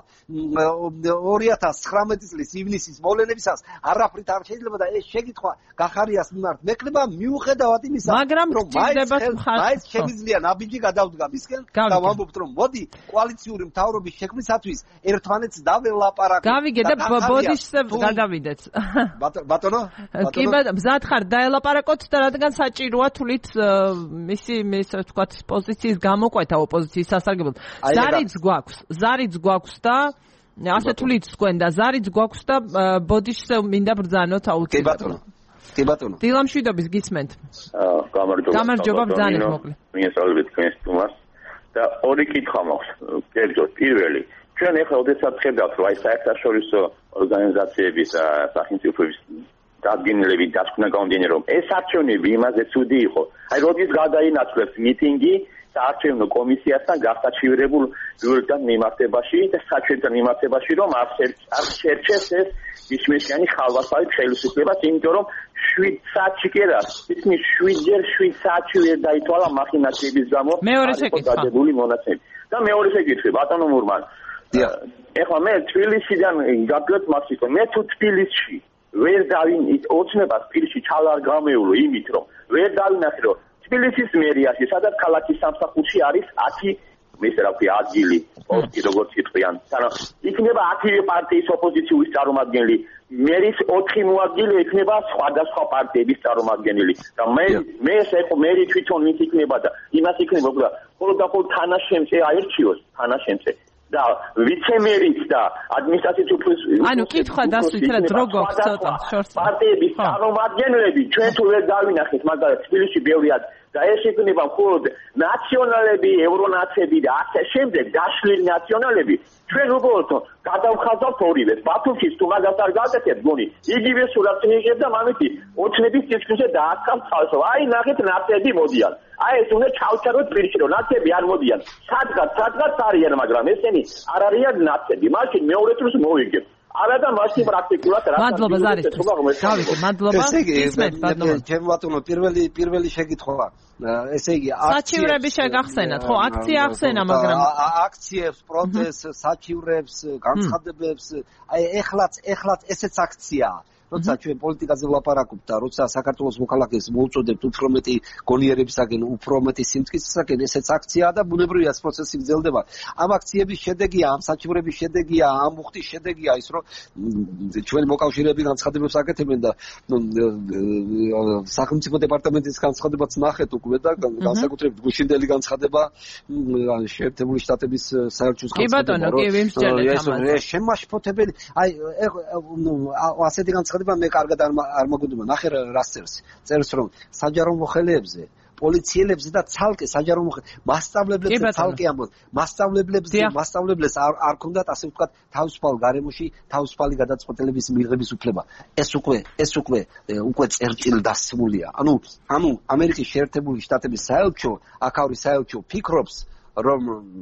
2019 წლის ივნისის მოვლენებისას არაფრით არ შეიძლება და ეს შეკითხვა გახარიას მიმართ მექნება მიუხედავად იმისა, რომ მაინც შემიძლია ნაბიჯი გადავდგა მისკენ და ვამბობთ, რომ მოდი კოალიციური მთავრობის შექმნისათვის ერთმანეთს დაველაპარაკოთ. გავიგე და ბოდიშზე გადავიდეთ. ბატონო? კი ბატონო, მზად ხარ დაელაპარაკოთ და რადგან საჭიროა თulit მისი თქვათ პოზიციის გამოყვეთა ოპოზიციის სასარგებლოდ. ზარიც გვაქვს და ასე თulit თქვენ და ზარიც გვაქვს და ბოდიშზე მინდა ბრძანოთ აუცილებლად. კი ბატონო. დილამშვიდობის გისმენთ. გამარჯობა ბრძანეთ მოკლედ. მიესალმებით თქვენს სტუმარს და ორი კითხვა მაქვს. კერძო, პირველი, ჩვენ ახლა ოდესაც ხედავთ, რომ აი საერთაშორისო ორგანიზაციების სახელმწიფოების დადგენილებით დასკვნა გამომდინარე, რომ ეს არჩევნები იმაზე ცუდი იყო. აი როდის გადაინაცვლებს მიტინგი საარჩევნო კომისიასთან გასაჩივრებულ ჯგუფთან მიმართებაში და საჩვენთან მიმართებაში, რომ არ შერჩეს ეს ისმისიანი ხალხასავი ხელისუფლებას, იმიტომ რომ 7 საათში კი რა, ისმის 7 საათში ვერ დაითვალა მახინაციების გამო დადებული მონაცემები. და მეორე შეკითხვა, ბატონო მურმან. ეხლა მე თბილისიდან გაგვიყვეთ მასიკო, მე თუ თბილისში ვერ ოცნებას პირში ჩალა არ გამეულო იმით, რომ ვერ დავინახე, რომ თბილისის მერიაში, სადაც ქალაქის სამსახურში არის 10 ადგილი, პოსტი როგორც იტყვიან. იქნება 10 პარტიის ოპოზიციის წარმომადგენელი, მერის 4 მოადგილე იქნება სხვადასხვა პარტიების წარმომადგენელი. და მე მერი თვითონ ის იქნება და იმას იქნება, ხოლმე თანაშემწე აერჩიოს, თანაშემწე. და ვიცემერიც და ადმინისტრაციის უფროსი ანუ კითხვა დასვით რა როგორ ცოტა შორს პარტიების წარმომადგენლები ჩვენ თუ ვერ დავინახეთ მაგალითად თბილისში ბევრია და ეს იქნება მხოლოდ ნაციონალები, ევრონაცები და ასე შემდეგ დაშლილი ნაციონალები ჩვენ უბრალოდ გადავხაზავთ ორივეს. ბათუმშიც თუ მაგას არ გავაკეთებთ გონი იგივე სურათს მიიღებ და მამეთი ოჩნების წისქვილზე დაასკამთ ხალხს. აი ნახეთ ნაცები მოდიან. აი ეს უნდა ჩავჩაროთ პირში რომ ნაცები არ მოდიან. სადღაც არიან მაგრამ ესენი არ არიან ნაცები. მაშინ მეორე წელს მოვიგებ. არა და მაშინ პრაქტიკულად რა მადლობა ზარისთვის. გავიგე, მადლობა. ისმენთ ბატონო. ჩემ ბატონო, პირველი შეკითხვა. ესე იგი, საჩივრები შეგახსენათ, ხო, აქცია ახსენა, მაგრამ აქციებს, პროტესტს, საჩივრებს, განცხადებებს, აი ეხლაც ესეც აქციაა. როცა ჩვენ პოლიტიკაზე ვლაპარაკობთ და როცა საქართველოს მოქალაქეს მოუწოდებთ უფრო მეტი გონიერებისაგან, უფრო მეტი სიმტკიცისაგან, ესეც აქციაა და ბუნებრივია ეს პროცესი გრძელდება. ამ აქციების შედეგია, ამ საჩივრების შედეგია, ამ მუხტის შედეგია ის, რომ ჩვენი მოკავშირეები განცხადებებს აკეთებენ და სახელმწიფო დეპარტამენტის განცხადებაც ნახეთ უკვე და განსაკუთრებით გუშინდელი განცხადება შეერთებული შტატების საელჩოს განცხადება. კი ბატონო, კი ვიმსჯელეთ ამაზე. ეს შემაშფოთებელი, აი ასეთი განცხადება მე კარგად არ მოგონდება. ნახე რას წერს რომ საჯარო მოხელეებზე, პოლიციელებზე და ცალკე საჯარო მასწავლებლებზე ცალკე ამბობ. მასწავლებლებს არ ქონდათ ასე ვთქვათ თავისუფალ გარემოში თავისუფალი გადაწყვეტილების მიღების უფლება. ეს უკვე წერტილი დასმულია. ანუ ამერიკის შეერთებული შტატების საელჩო, აქაური საელჩო ფიქრობს რომ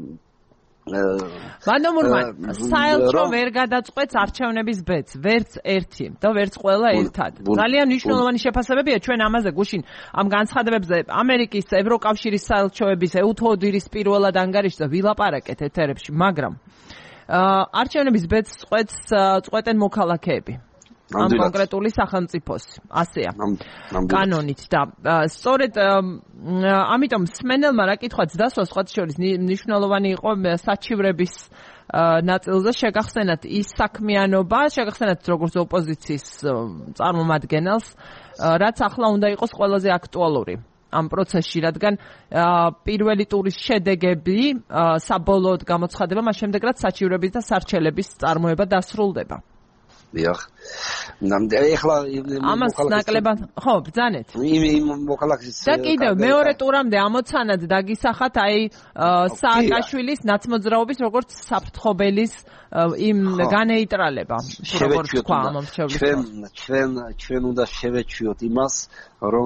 მანომურმან საელჩო ვერ გადაწყვეტს არჩევნების ბედს, ვერც ერთი და ვერც ყველა ერთად. ძალიან მნიშვნელოვანი შეფასებებია ჩვენ ამაზე გუშინ ამ განცხადებებზე ამერიკის ევროკავშირის საელჩოების ეუთოდირის პირველად ანგარიშზე ვილაპარაკეთ ეთერებში, მაგრამ არჩევნების ბედს წყვეტენ მოქალაქეები. ამ კონკრეტული სახელმწიფოს ასეა კანონით და სწორედ ამიტომ სმენელმა რა კითხვაც დასვა სხვა შორის მნიშვნელოვანი იყო საჩივრების ნაწილზე შეგახსენათ ის საქმიანობა, შეგახსენათ როგორც ოპოზიციის წარმომადგენელს, რაც ახლა უნდა იყოს ყველაზე აქტუალური ამ პროცესში, რადგან პირველი ტურის შედეგები საბოლოოდ გამოცხადება მას შემდეგ, რაც საჩივრების და სარჩელების წარმოება დასრულდება. დიახ. ეხლა ამას ნაკლებად ხო ბრძანეთ. იმ მოქალაქის და კიდევ მეორე ტურამდე ამოცანად დაგისახათ აი სააკაშვილის ნაცმოძრაობის როგორც საფრთხობელის იმ განეიტრალება. როგორც თქვა ამ მრჩევლის. ჩვენ უნდა შევეჩვიოთ იმას, რომ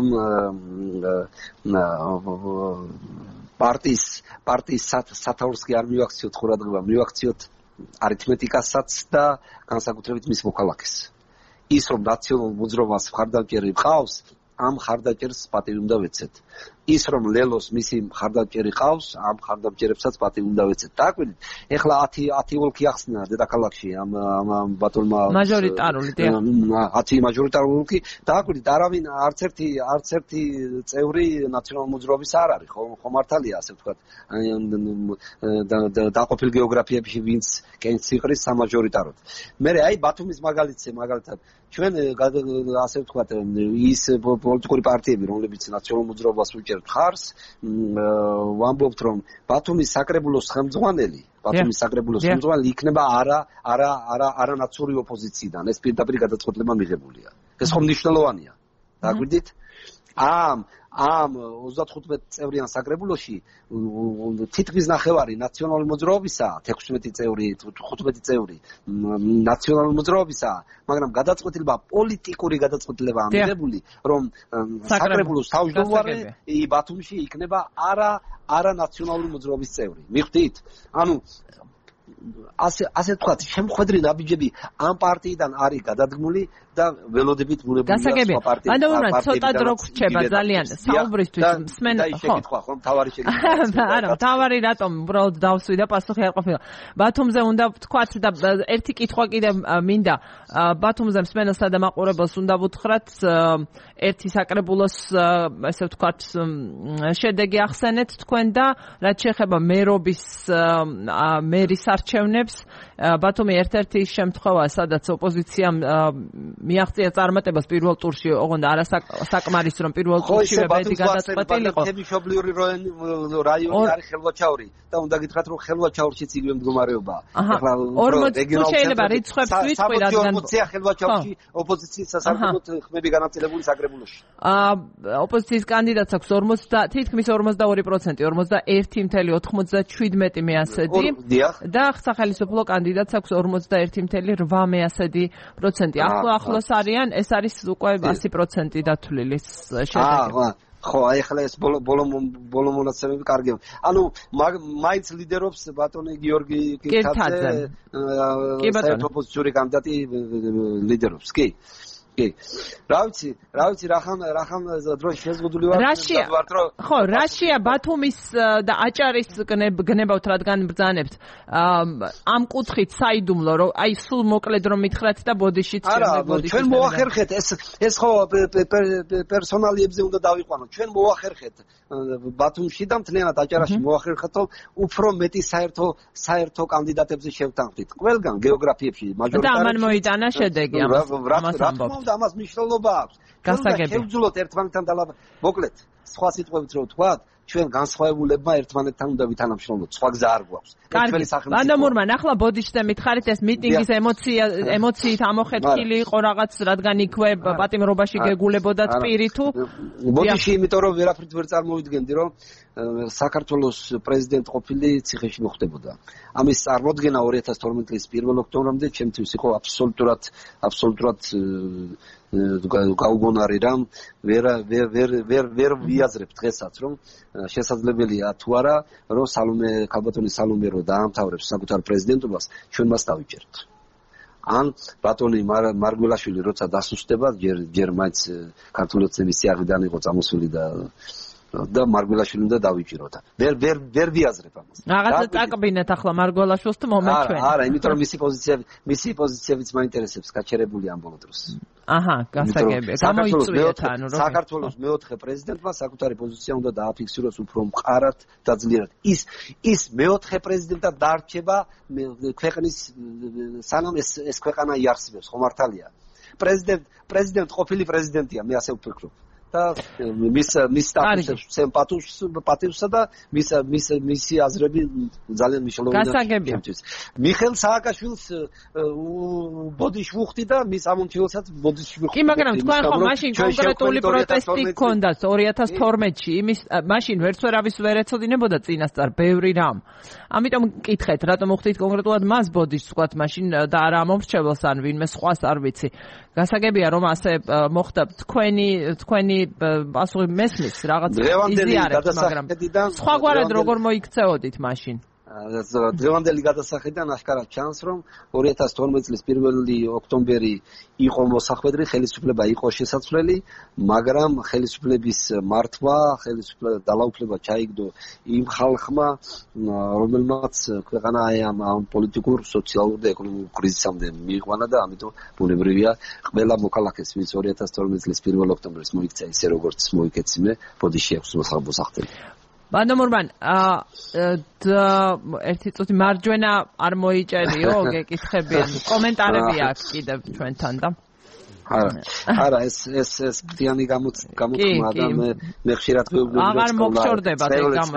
პარტიის სათაურს კი არ მივაქციოთ ყურადღება, მივაქციოთ არითმეტიკასაც და განსაკუთრებით მის მოქალაქეს. ის რომ ნაციონალურ მოძრაობას მხარდამჭერი ყავს, ამ მხარდამჭერს პატივი უნდა ვეცეთ. ის რომ ლელოს მისი მხარდამჭერი ყავს, ამ მხარდამჭერებსაც პატივი უნდა ვეცეთ. დააკვირდით, ეხლა 10 ოლქი ახსნა დედაქალაქში ამ ბატონმა მაჟორიტარული 10 მაჟორიტარული ოლქი. დააკვირდით, არავინ არც ერთი წევრი ნაციონალურ მოძრაობის არ არის, ხო მართალია ასე ვთქვათ. დაყოფილ გეოგრაფიებში ვინც კენს იყრის სამაჟორიტაროდ. მე აი ბათუმის მაგალითად ჩვენ ასე ვთქვათ ის პოლიტიკური პარტიები, რომლებიც ნაციონალურ მოძრაობას უჭერთ ხარს, ვამბობთ რომ ბათუმის საკრებულოს ხელმძღვანელი იქნება არანაცური ოპოზიციიდან. ეს პირდაპირ გადაწყვეტილება მიღებულია. ეს ხომ მნიშვნელოვანია. დაგვიდით? ამ 35 წევრიან საკრებულოში თითქმის ნახევარი ნაციონალური მოძრაობისა, 16 წევრი, 15 წევრი ნაციონალური მოძრაობისა, მაგრამ გადაწყვეტილება პოლიტიკური გადაწყვეტილებაა მიღებული, რომ საკრებულოს თავმჯდომარე ბათუმში იქნება არანაციონალური მოძრაობის წევრი. მიხვდით? ანუ ასე თქვათ, შემხედრი ნაბიჯები ამ პარტიიდან არის გადადგმული და ველოდებით ბუნებულია სხვა პარტიები. ანუ ცოტა დრო გრჩება ძალიან საუბრისთვის მსმენ ხო ხომ თავარი შეგიძლია. არა, თავარი რატომ უბრალოდ დავსვი და პასუხი არ ყოფილა. ბათუმზე უნდა ვთქვათ და ერთი კითხვა კიდე მინდა. ბათუმზე მსმენელსა და მაყურებელს უნდა ვუთხრათ ერთი საკრებულოს ესე ვთქვათ შედეგი ახსენეთ თქვენ და რაც შეეხება მერობის მერის არჩევნებს. ბათუმი ერთ-ერთი შემთხვევაა, სადაც ოპოზიციამ მიაღწია წარმატებას პირველ ტურში, ოღონდ არასაკმარის რომ პირველ ტურში ბედი გადაწყვეტილიყო. მშობლიური რაიონი არის ხელვაჩაური და უნდა გითხრათ რომ ხელვაჩაურშიც იგივე მდგომარეობაა. ახლა 40 შეიძლება რიცხვებს ვიტყვი, რადგან ხელვაჩაურში ოპოზიციის სასარგებლოდ ხმები განაწილებული საკრებულოში. ოპოზიციის კანდიდატს აქვს 50, თითქმის 42%, 41.97 მეასედი და სახელმწიფო კანდიდატს აქვს 41.8%. ახლოს არიან, ეს არის უკვე 100% დათვლილი შედეგი. ხო, აი ახლა ეს ბოლო მონაცემები კარგია. ანუ მაინც ლიდერობს ბატონი გიორგი კირთაძე, საერთო ოპოზიციური კანდიდატი ლიდერობს, კი. კი. რა ვიცი, რახან დროში შეზღუდული ვარ, ხო, რაშია ბათუმის და აჭარის გნებავთ, რადგან ბრძანებთ. ამ კუთხით საიდუმლო, რომ აი სულ მოკლედ რომ მითხრათ და ბოდიშით შემდგოდიშით. ჩვენ მოახერხეთ ეს ხო პერსონალიებზე უნდა დავიყვანოთ. ჩვენ მოახერხეთ ბათუმში და მთლიანად აჭარაში მოახერხეთ, რომ უფრო მეტი საერთო კანდიდატებზე შევთანხმდით. ყველგან გეოგრაფიებში მაჟორიტარებში. და ამან მოიტანა შედეგი ამას. ამას მნიშვნელობა აქვს. გასაგები. შევძლოთ ერთმანეთთან მოკლედ, სხვა სიტყვებით რომ ვთქვათ, ჩვენ განსხვავებულებმა ერთმანეთთან უნდა ვითანამშრომლოთ. სხვა გზა არ გვაქვს. კარგი. ბანდამურმან, ახლა ბოდიშზე მითხარით ეს მიტინგის ემოციით ამოხეთქილი იყო რაღაც, რადგან იქვე პატიმრობაში გეგულებოდათ პირი თუ ბოდიში, იმიტომ რომ ვერაფრით ვერ წარმოვიდგენდი, რომ საქართველოს პრეზიდენტ ყოფილი ციხეში მოხდებოდა. ამის წარმოდგენა 2012 წლის 1 ოქტომბრამდე ჩემთვის იყო აბსოლუტურად გაუგონარი რამ ვერ ვიაზრებ დღესაც რომ შესაძლებელია თუ არა რომ ქალბატონი სალომე რო დაამთავრებს საკუთარ პრეზიდენტობას ჩვენ მას დავიჭერთ. ან ბატონი მარგველაშვილი როცა დასუსტება ჯერ მაინც ქართული ოცნების სიახლიდან იყო წამოსული და მარგველაშვილი უნდა დავიჭიროთ. ვერ ვიაზრებ ამას. რაღაცა წაკბინეთ ახლა მარგველაშვილს თუ მომეთ ჩვენ. არა, იმიტომ რომ მისი პოზიციებიც მაინტერესებს გაჩერებული ამ ბოლო დროს. აჰა, გასაგები. გამოიწვიეთ ანუ რომ საქართველოს მეოთხე პრეზიდენტმა საკუთარი პოზიცია უნდა დააფიქსიროს უფრო მყარად და ძლიერად. ის მეოთხე პრეზიდენტად დარჩება ქვეყნის სანამ ეს ქვეყანა იარსებებს, ხო მართალია. პრეზიდენტ ყოფილი პრეზიდენტია, მე ასე ვფიქრობ. და მის სტატუსებს ვცემ პატივსა და მისი აზრები ძალიან მნიშვნელოვანია. მიხეილ სააკაშვილს ბოდიში ვუხდი და მის ამონჩილსაც ბოდიში ვუხდი. კი, მაგრამ თქვენ ხო მაშინ კონკრეტული პროტესტი გქონდათ 2012-ში, მაშინ ვერცვერავის ვერ ეცოდინებოდა წინასწარ ბევრი რამ. ამიტომ მკითხეთ, რატომ უხდით კონკრეტულად მას ბოდიშს ვთქვათ მაშინ და არა მომრჩეველს ან ვინმე სხვას არ ვიცი. გასაგებია რომ ასე მოხდა თქვენი პასუხი მესმის რაღაც იზიარებთ, მაგრამ სხვაგვარად როგორ მოიქცეოდით მაშინ? დღევანდელი გადასახედიდან აშკარად ჩანს, რომ 2012 წლის 1 ოქტომბერი იყო მოსახვედრი, ხელისუფლება იყო შესაძლებელი, მაგრამ ხელისუფლების მართვა, ძალაუფლება ჩაიგდო იმ ხალხმა, რომელმაც ქვეყანა ამ პოლიტიკურ, სოციალურ და ეკონომიკურ კრიზისამდე მიიყვანა და ამიტომ ბუნებრივია ყველა მოქალაქეს, ვინც 2012 წლის 1 ოქტომბერს მოიქცა ისე როგორც მოიქეციმე, ბოდიში აქვს მოსახლებული. ბანდამურმან, ერთი წუთი მარჯვენა არ მოიჭერიო, გეკითხებიან. კომენტარები აქვს კიდევ ჩვენთან და არა, ეს ბრძიანი გამოთქმა და მე ხშირად ვეუბნები რომ აღარ მოგშორდება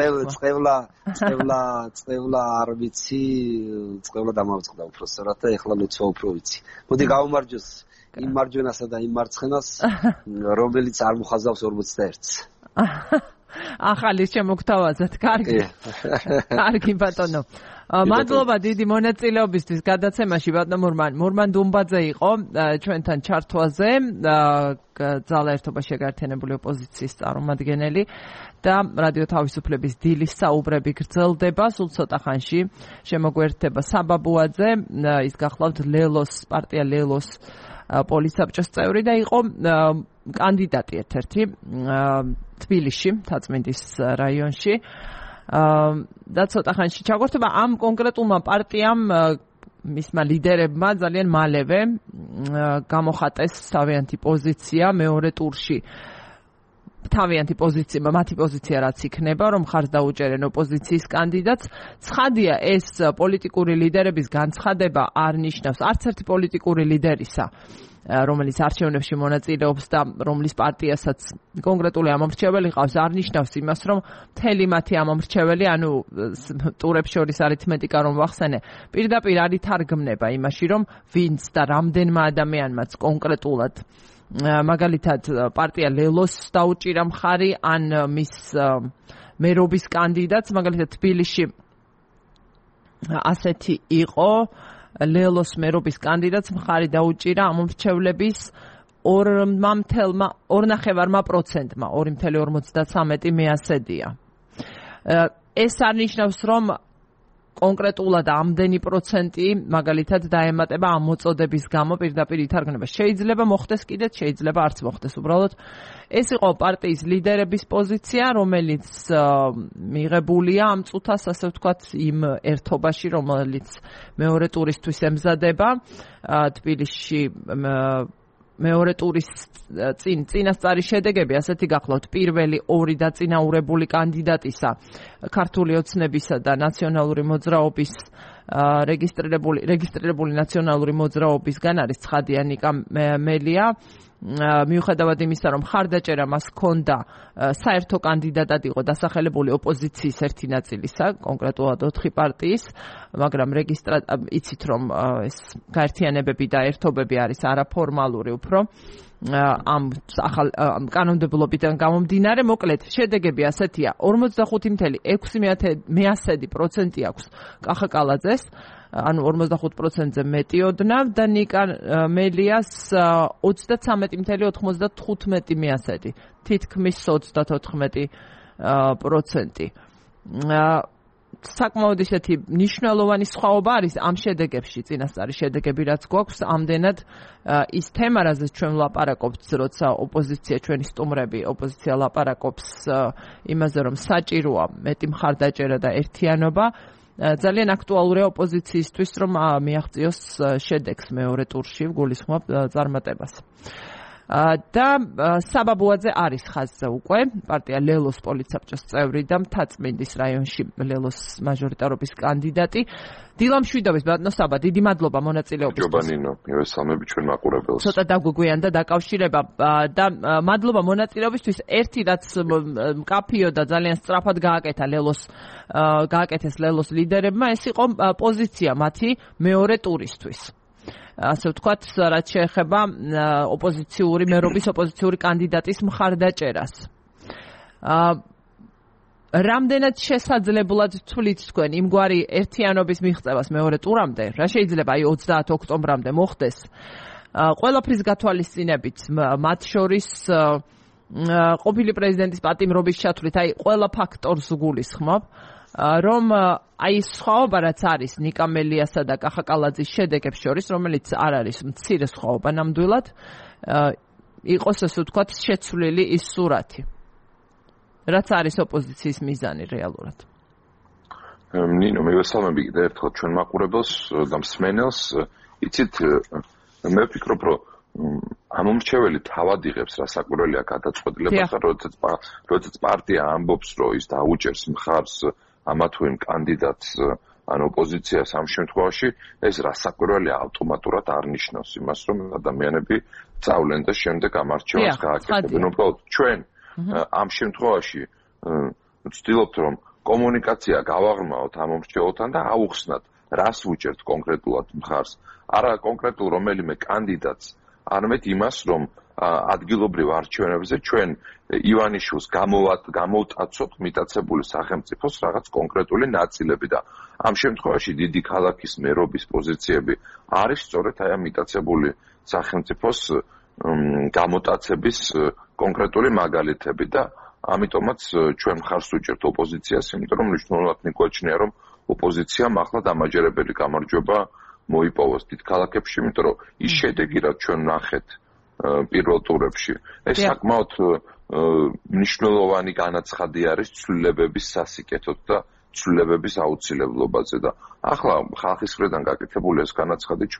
წევლა არ ვიცი, წევლა დამავწყდა უბრალოდ და ეხლა ლოცვა უფრო ვიცი. მოდი გავუმარჯოს იმ მარჯვენასა და იმ მარცხენას, რომელიც არ მოხაზავს 41-ს. ახალი შემოგთავაზეთ, კარგი. კარგი ბატონო. მადლობა დიდი მონაწილეობისთვის გადაცემაში ბატონო მურმან დუმბაძე იყო ჩვენთან ჩართვაზე, ძალა ერთობა შეგართიანებული ოპოზიციის წარმომადგენელი და რადიო თავისუფლების დილის საუბრები გრძელდება, სულ ცოტა ხანში შემოგვერთდება საბაბუაძე, ის გახლავთ პარტია ლელოს პოლიცსაბჭოს წევრი და იყო კანდიდატი ერთ-ერთი თბილისში, თაწმინდის რაიონში. და ცოტა ხანში ჩაგვერთება ამ კონკრეტულმა პარტიამ მისმა ლიდერებმა ძალიან მალევე გამოხატეს თავიანთი პოზიცია მეორე ტურში. თავიანთი პოზიცია, მათი პოზიცია რაც იქნება, რომ ხარს დაუჭერენ ოპოზიციის კანდიდატს. ცხადია, ეს პოლიტიკური ლიდერების განცხადება არ ნიშნავს არც ერთი პოლიტიკური ლიდერისა, რომელიც არჩევნებში მონაწილეობს და რომლის პარტიასაც კონკრეტული ამომრჩეველი ყავს, არ ნიშნავს იმას, რომ მთელი მათი ამომრჩეველი, ანუ ტურებს შორის არითმეტიკა რომ ვახსენე, პირდაპირ არ ითარგმნება იმაში, რომ ვინც და რამდენმა ადამიანმაც კონკრეტულად მაგალითად პარტია ლელოს დაუჭირა მხარი ან მის მერობის კანდიდატს, მაგალითად თბილისში ასეთი იყო, ლელოს მერობის კანდიდატს მხარი დაუჭირა ამომრჩევლების 2.9%-მა, 2.53 მეასედია. ეს არ ნიშნავს, რომ კონკრეტულად ამდენი პროცენტი მაგალითად დაემატება ამ მოწოდების გამო პირდაპირ ითარგმნება. შეიძლება მოხდეს კიდეც, შეიძლება არც მოხდეს. უბრალოდ ეს იყო პარტიის ლიდერების პოზიცია, რომელიც მიღებულია ამ წუთას, ასე ვთქვათ, იმ ერთობაში, რომელიც მეორე ტურისთვის ემზადება თბილისში. მეორე ტურის წინასწარი შედეგები ასეთი გახლავთ. პირველი ორი დაწინაურებული კანდიდატისა, ქართული ოცნებისა და ნაციონალური მოძრაობის რეგისტრირებული ნაციონალური მოძრაობისგან არის ცხადია ნიკა მელია. მიუხედავად იმისა, რომ მხარდაჭერა მას ჰქონდა, საერთო კანდიდატად იყო დასახელებული ოპოზიციის ერთი ნაწილისა, კონკრეტულად 4 პარტიის, მაგრამ იცით, რომ ეს გაერთიანებები და ერთობები არის არაფორმალური უფრო ამ კანონმდებლობიდან გამომდინარე. მოკლედ, შედეგები ასეთია: 45.6% აქვს კახა კალაძეს, ანუ 45%-ზე მეტი ოდნავ და ნიკა მელიას 33.95 მეასედი, თითქმის 34%. საკმაოდ ისეთი მნიშვნელოვანი სხვაობა არის ამ შედეგებში, წინასწარი შედეგები რაც გვაქვს, ამდენად ის თემა, რაზეც ჩვენ ვლაპარაკობთ, როცა ოპოზიცია, ჩვენი სტუმრები, ოპოზიცია ლაპარაკობს იმაზე, რომ საჭიროა მეტი მხარდაჭერა და ერთიანობა, ძალიან აქტუალურია ოპოზიციისთვის, რომ მიაღწიოს შედეგს მეორე ტურში, გულისხმობ წარმატებას. და საბაბუაძე არის ხაზზე უკვე, პარტია ლელოს პოლიტსაბჭოს წევრი და მთაწმინდის რაიონში ლელოს მაჟორიტარობის კანდიდატი. დილა მშვიდობის, ბატონო საბა, დიდი მადლობა მონაწილეობისთვის. ჯობანინო, მივესალმები ჩვენ მაყურებელს. ცოტა დაგვიგვიანდა დაკავშირება და მადლობა მონაწილეობისთვის. ერთი რაც მკაფიო და ძალიან სწრაფად გააკეთეს ლელოს ლიდერებმა, ეს იყო პოზიცია მათი მეორე ტურისთვის. ასე ვთქვათ, რაც შეეხება მერობის ოპოზიციური კანდიდატის მხარდაჭერას. რამდენად შესაძლებლად თვლით თქვენ იმგვარი ერთიანობის მიღწევას მეორე ტურამდე, რა შეიძლება 30 ოქტომბრამდე მოხდეს? ყველაფრის გათვალისწინებით, მათ შორის ყოფილი პრეზიდენტის პატიმრობის ჩათვლით, ყველა ფაქტორს გულისხმობ, რომ სხვაობა რაც არის ნიკა მელიასა და კახა კალაძის შედეგებს შორის, რომელიც არ არის მცირე სხვაობა ნამდვილად, იყოს ასე ვთქვათ შეცვლილი ის სურათი, რაც არის ოპოზიციის მიზანი რეალურად. ნინო, მივესალმები კიდევ ერთხელ ჩვენ მაყურებელს და მსმენელს. იცით, მე ვფიქრობ, რომ ამომრჩეველი თავად იღებს რასაკვირველია გადაწყვეტილებას, როდესაც პარტია ამბობს, რომ ის დაუჭერს მხარს ამა თუ იმ კანდიდატს ან ოპოზიციას ამ შემთხვევაში, ეს რასაკვირველია ავტომატურად არ ნიშნავს იმას, რომ ადამიანები წავლენ და შემდეგ ამ არჩევანს გააკეთებენ. უბრალოდ ჩვენ ამ შემთხვევაში ვცდილობთ, რომ კომუნიკაცია გავაღრმავოთ ამომრჩეველთან და აუხსნათ, რას ვუჭერთ კონკრეტულად მხარს. არა კონკრეტულ რომელიმე კანდიდატს, არამედ იმას, რომ ადგილობრივ არჩევნებზე ჩვენ ივანიშვილს გამოვტაცოთ მიტაცებული სახელმწიფოს რაღაც კონკრეტული ნაწილები და ამ შემთხვევაში დიდი ქალაქის მერობის პოზიციები არის სწორედ აი ამ მიტაცებული სახელმწიფოს გამოტაცების კონკრეტული მაგალითები და ამიტომაც ჩვენ მხარს ვუჭერთ ოპოზიციას, იმიტომ რომ მნიშვნელოვნად მიგვაჩნია, რომ ოპოზიციამ ახლა დამაჯერებელი გამარჯვება მოიპოვოს დიდ ქალაქებში, იმიტომ რომ ის შედეგი, რაც ჩვენ ვნახეთ პირველ ტურებში, ეს საკმაოდ მნიშვნელოვანი განაცხადი არის ცვლილებების სასიკეთოდ და ცვლილებების აუცილებლობაზე და ახლა ხალხის მხრიდან გაკეთებული ეს განაცხადი ჩვენ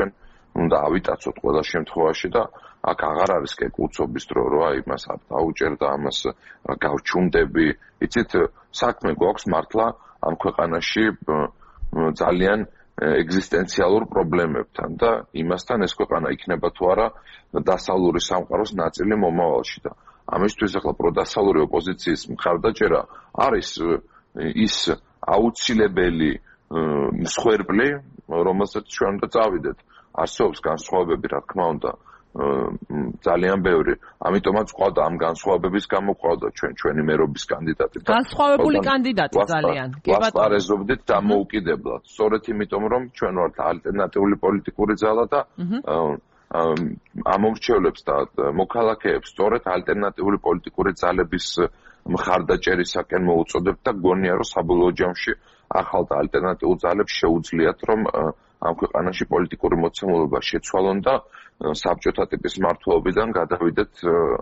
უნდა ავიტაცოთ ყველა შემთხვევაში და აქ აღარ არის კე კუცობის დრო რა იმას დაუჭერ და ამას გავჩუმდები. იცით, საქმე გვაქვს მართლა ამ ქვეყანაში ძალიან ეგზისტენციალურ პრობლემებთან და იმასთან ეს ქვეყანა იქნება თუ არა დასავლური სამყაროს ნაწილი მომავალში და ამისთვის ახლა პროდასავლური ოპოზიციის მხარდაჭერა არის ის აუცილებელი მსხვერპლი, რომელსაც ჩვენ უნდა წავიდეთ. არსებობს განსხვავებები, რა თქმა უნდა, ძალიან ბევრი. ამიტომაც ყავდა ამ განსხვავებების გამო ყავდა ჩვენი მერობის კანდიდატი. განსხვავებული კანდიდატი ძალიან. კი ბატონო. ვასპარეზობდით დამოუკიდებლად. სწორედ იმიტომ, რომ ჩვენ ვართ ალტერნატიული პოლიტიკური ძალა და ამომრჩევლებს და მოქალაქეებს სწორედ ალტერნატიული პოლიტიკური ძალების მხარდაჭერისაკენ მოუწოდებთ და გონია, რომ საბოლოო ჯამში ახალ და ალტერნატიულ ძალებს შეუძლიათ, რომ ამ ქვეყანაში პოლიტიკური მოცემულობა შეცვალონ და საბჭოთა ტიპის მმართველობიდან გადავიდეთ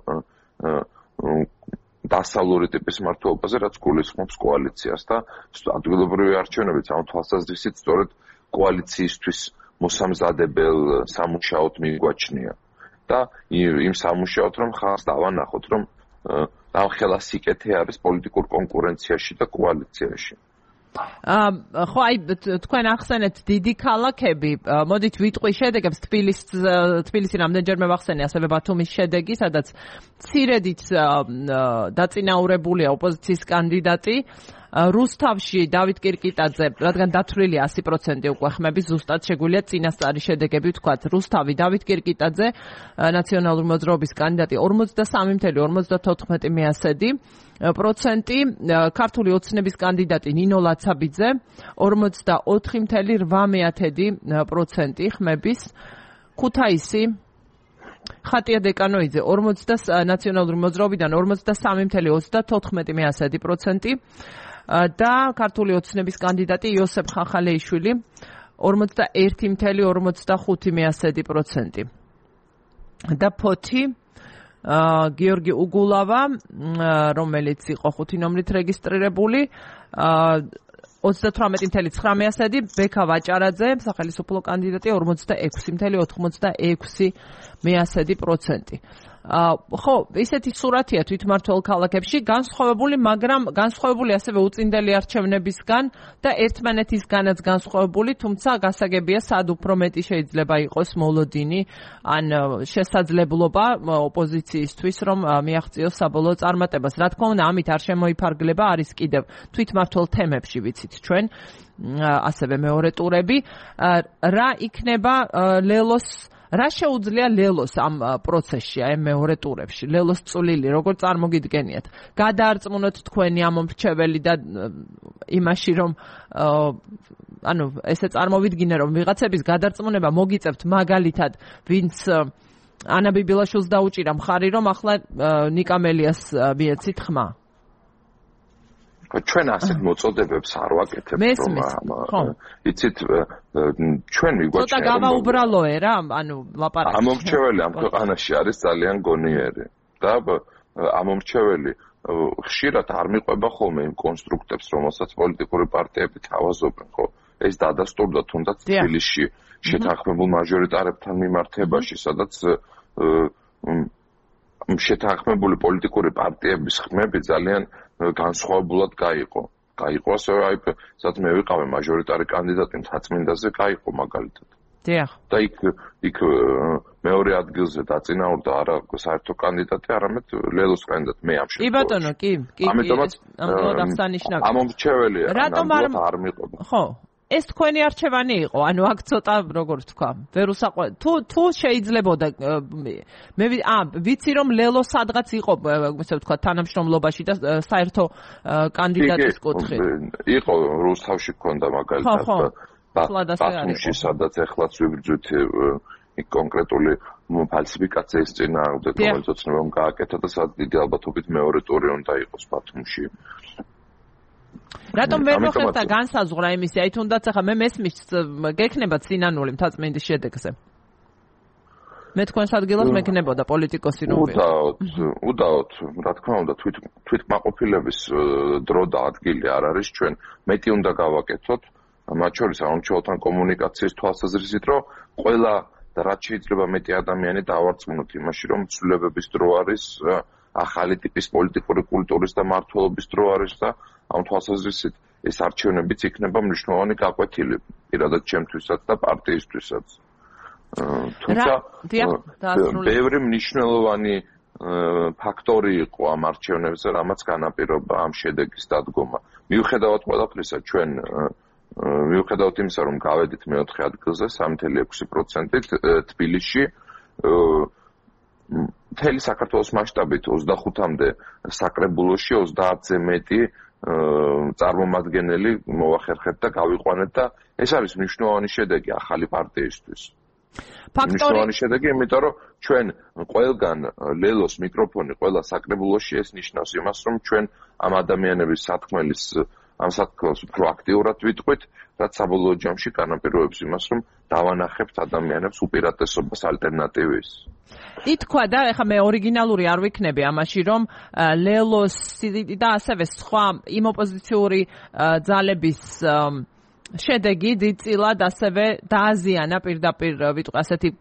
დასავლური ტიპის მმართველობაზე, რაც გულისხმობს კოალიციას და ადგილობრივი არჩევნებიც ამ თვალსაზრისით სწორედ კოალიციისთვის მოსამზადებელ სამუშაოდ მიგვაჩნია და იმ სამუშაოდ რომ ხალხს დავანახოთ, რომ ამხელა სიკეთე არის პოლიტიკურ კონკურენციაში და კოალიციაში. ხო, აი თქვენ ახსენეთ დიდი ქალაქები, მოდით ვიტყვი შედეგებს. თბილისი რამდენჯერმე ვახსენე, ასევე ბათუმის შედეგი, სადაც მცირედით დაწინაურებულია ოპოზიციის კანდიდატი. რუსთავში დავით კირკიტაძე, რადგან დათვლილია 100% უკვე ხმები, ზუსტად შეგვიძლია წინასწარი შედეგები ვთქვათ. რუსთავი დავით კირკიტაძე, ნაციონალური მოძრაობის კანდიდატი 43.54%, ქართული ოცნების კანდიდატი ნინო ლაცაბიძე 44.8% ხმების, ქუთაისი ხატია დეკანოიძე ნაციონალური მოძრაობიდან 43.34% და ქართული ოცნების კანდიდატი იოსებ ხახალეიშვილი 41.55%. და ფოთი გიორგი უგულავა, რომელიც იყო 5 ნომრით რეგისტრირებული, 38.9%, ბექა ვაჭარაძე, სახელმწიფო კანდიდატი 46.86%. ხო, ისეთი სურათია თვითმმართველ ქალაქებში, განსხვავებული, მაგრამ განსხვავებული ასევე უწინდელი არჩევნებისგან და ერთმანეთისგანაც განსხვავებული, თუმცა გასაგებია, სად უფრო მეტი შეიძლება იყოს მოლოდინი ან შესაძლებლობა ოპოზიციისთვის, რომ მიაღწიოს საბოლოო წარმატებას. რა თქმა უნდა, ამით არ შემოიფარგლება, არის კიდევ თვითმმართველ თემებში, ვიცით ჩვენ, ასევე მეორე ტურები. რა იქნება ლელოს რა შეუძლია ლელოს ამ პროცესში, აი მეორე ტურებში, ლელოს წვლილი, როგორ წარმოგიდგენიათ? გადაარწმუნოთ თქვენი ამომრჩეველი და იმაში, რომ ესე წარმოვიდგინე, რომ ვიღაცების გადარწმუნება მოგიწევთ, მაგალითად, ვინც ანა ბიბილაშვილს დაუჭირა მხარი, რომ ახლა ნიკა მელიას მიეცით ხმა. ჩვენ ასეთ მოწოდებებს არ ვაკეთებთ, რომ იცით, ჩვენ მიგვაჩნია ცოტა გავაუბრალოე რა, ლაპარაკი. ამომრჩეველი ამ ქვეყანაში არის ძალიან გონიერი და ამომრჩეველი ხშირად არ მიყვება ხოლმე იმ კონსტრუქტებს, რომელსაც პოლიტიკური პარტიები თავაზობენ, ხო? ეს დადასტურდა თუნდაც თბილისში შეთანხმებულ მაჟორიტარებთან მიმართებაში, სადაც შეთანხმებული პოლიტიკური პარტიების ხმები ძალიან განსხვავებულად გაიყო ასევე აი სადაც მე ვიყავი მაჟორიტარი კანდიდატი მთაწმინდაზე გაიყო მაგალითად. დიახ. და იქ მეორე ადგილზე დაწინაურდა არა საერთო კანდიდატი, არამედ ლელოს კანდიდატი, მე ამ შემთხვევაში. კი ბატონო, კი. ამიტომაც ამომრჩეველი არ მიყვება. ხო. ეს თქვენი არჩევანი იყო, აქ ცოტა როგორ ვთქვა, ვერ უსაყვარლე. თუ შეიძლებოდა მე ვიცი რომ ლელო სადღაც იყო, ესე ვთქვა, თანამშრომლობაში და საერთო კანდიდატის კუთხით. იყო რუსთავში ქონდა მაგალითად ბათუმში, სადაც ეხლაც ვიბრძვით იქ კონკრეტული ფალსიფიკაციის წინააღმდეგ, რომელიც ოცნებამ გააკეთა და სადაც დიდი ალბათობით მეორე ტური უნდა იყოს ბათუმში. რატომ ვერ მოხერხდა განსაზღვრა იმისი, აი თუნდაც ახლა მე მესმის გექნება წინანული მთაწმინდის შედეგზე. მე თქვენს ადგილას მეკნებოდა პოლიტიკოსი რომ უდაოდ, რა თქმა უნდა, თვითმაყოფილების დრო და ადგილი არ არის ჩვენ, მეტი უნდა გავაკეთოთ, მათ შორის ამომრჩეველთან კომუნიკაციის თვალსაზრისით, რომ ყველა და რაც შეიძლება მეტი ადამიანი დავარწმუნოთ იმაში, რომ ცვლილებების დრო არის, ახალი ტიპის პოლიტიკური კულტურის და მმართველობის დრო არის და ამ თვალსაზრისით ეს არჩევნებიც იქნება მნიშვნელოვანი გაკვეთილი პირადად ჩემთვისაც და პარტიისთვისაც. თუმცა ბევრი მნიშვნელოვანი ფაქტორი იყო ამ არჩევნებზე, რამაც განაპირობა ამ შედეგის დადგომა. მიუხედავად ყველაფრისა, ჩვენ მიუხედავად იმისა, რომ გავედით მეოთხე ადგილზე 3.6%-ით თბილისში, მთელი საქართველოს მასშტაბით 25-მდე საკრებულოში 30-ზე მეტი წარმომადგენელი მოვახერხეთ და გავიყვანეთ და ეს არის მნიშვნელოვანი შედეგი ახალი პარტიისთვის. მნიშვნელოვანი შედეგი, იმიტომ რომ ჩვენ ყველგან ლელოს მიკროფონი ყველა საკრებულოში ეს ნიშნავს იმას, რომ ჩვენ ამ ადამიანების სათქმელის ამ სათქმელს უფრო აქტიურად ვიტყვით, რაც საბოლოო ჯამში განაპირობებს იმას, რომ დავანახებთ ადამიანებს უპირატესობას ალტერნატივის. ითქვა და ეხლა მე ორიგინალური არ ვიქნები ამაში, რომ ლელოს და ასევე სხვა იმ ოპოზიციური ძალების შედეგი დიდწილად ასევე დააზიანა პირდაპირ ვიტყვი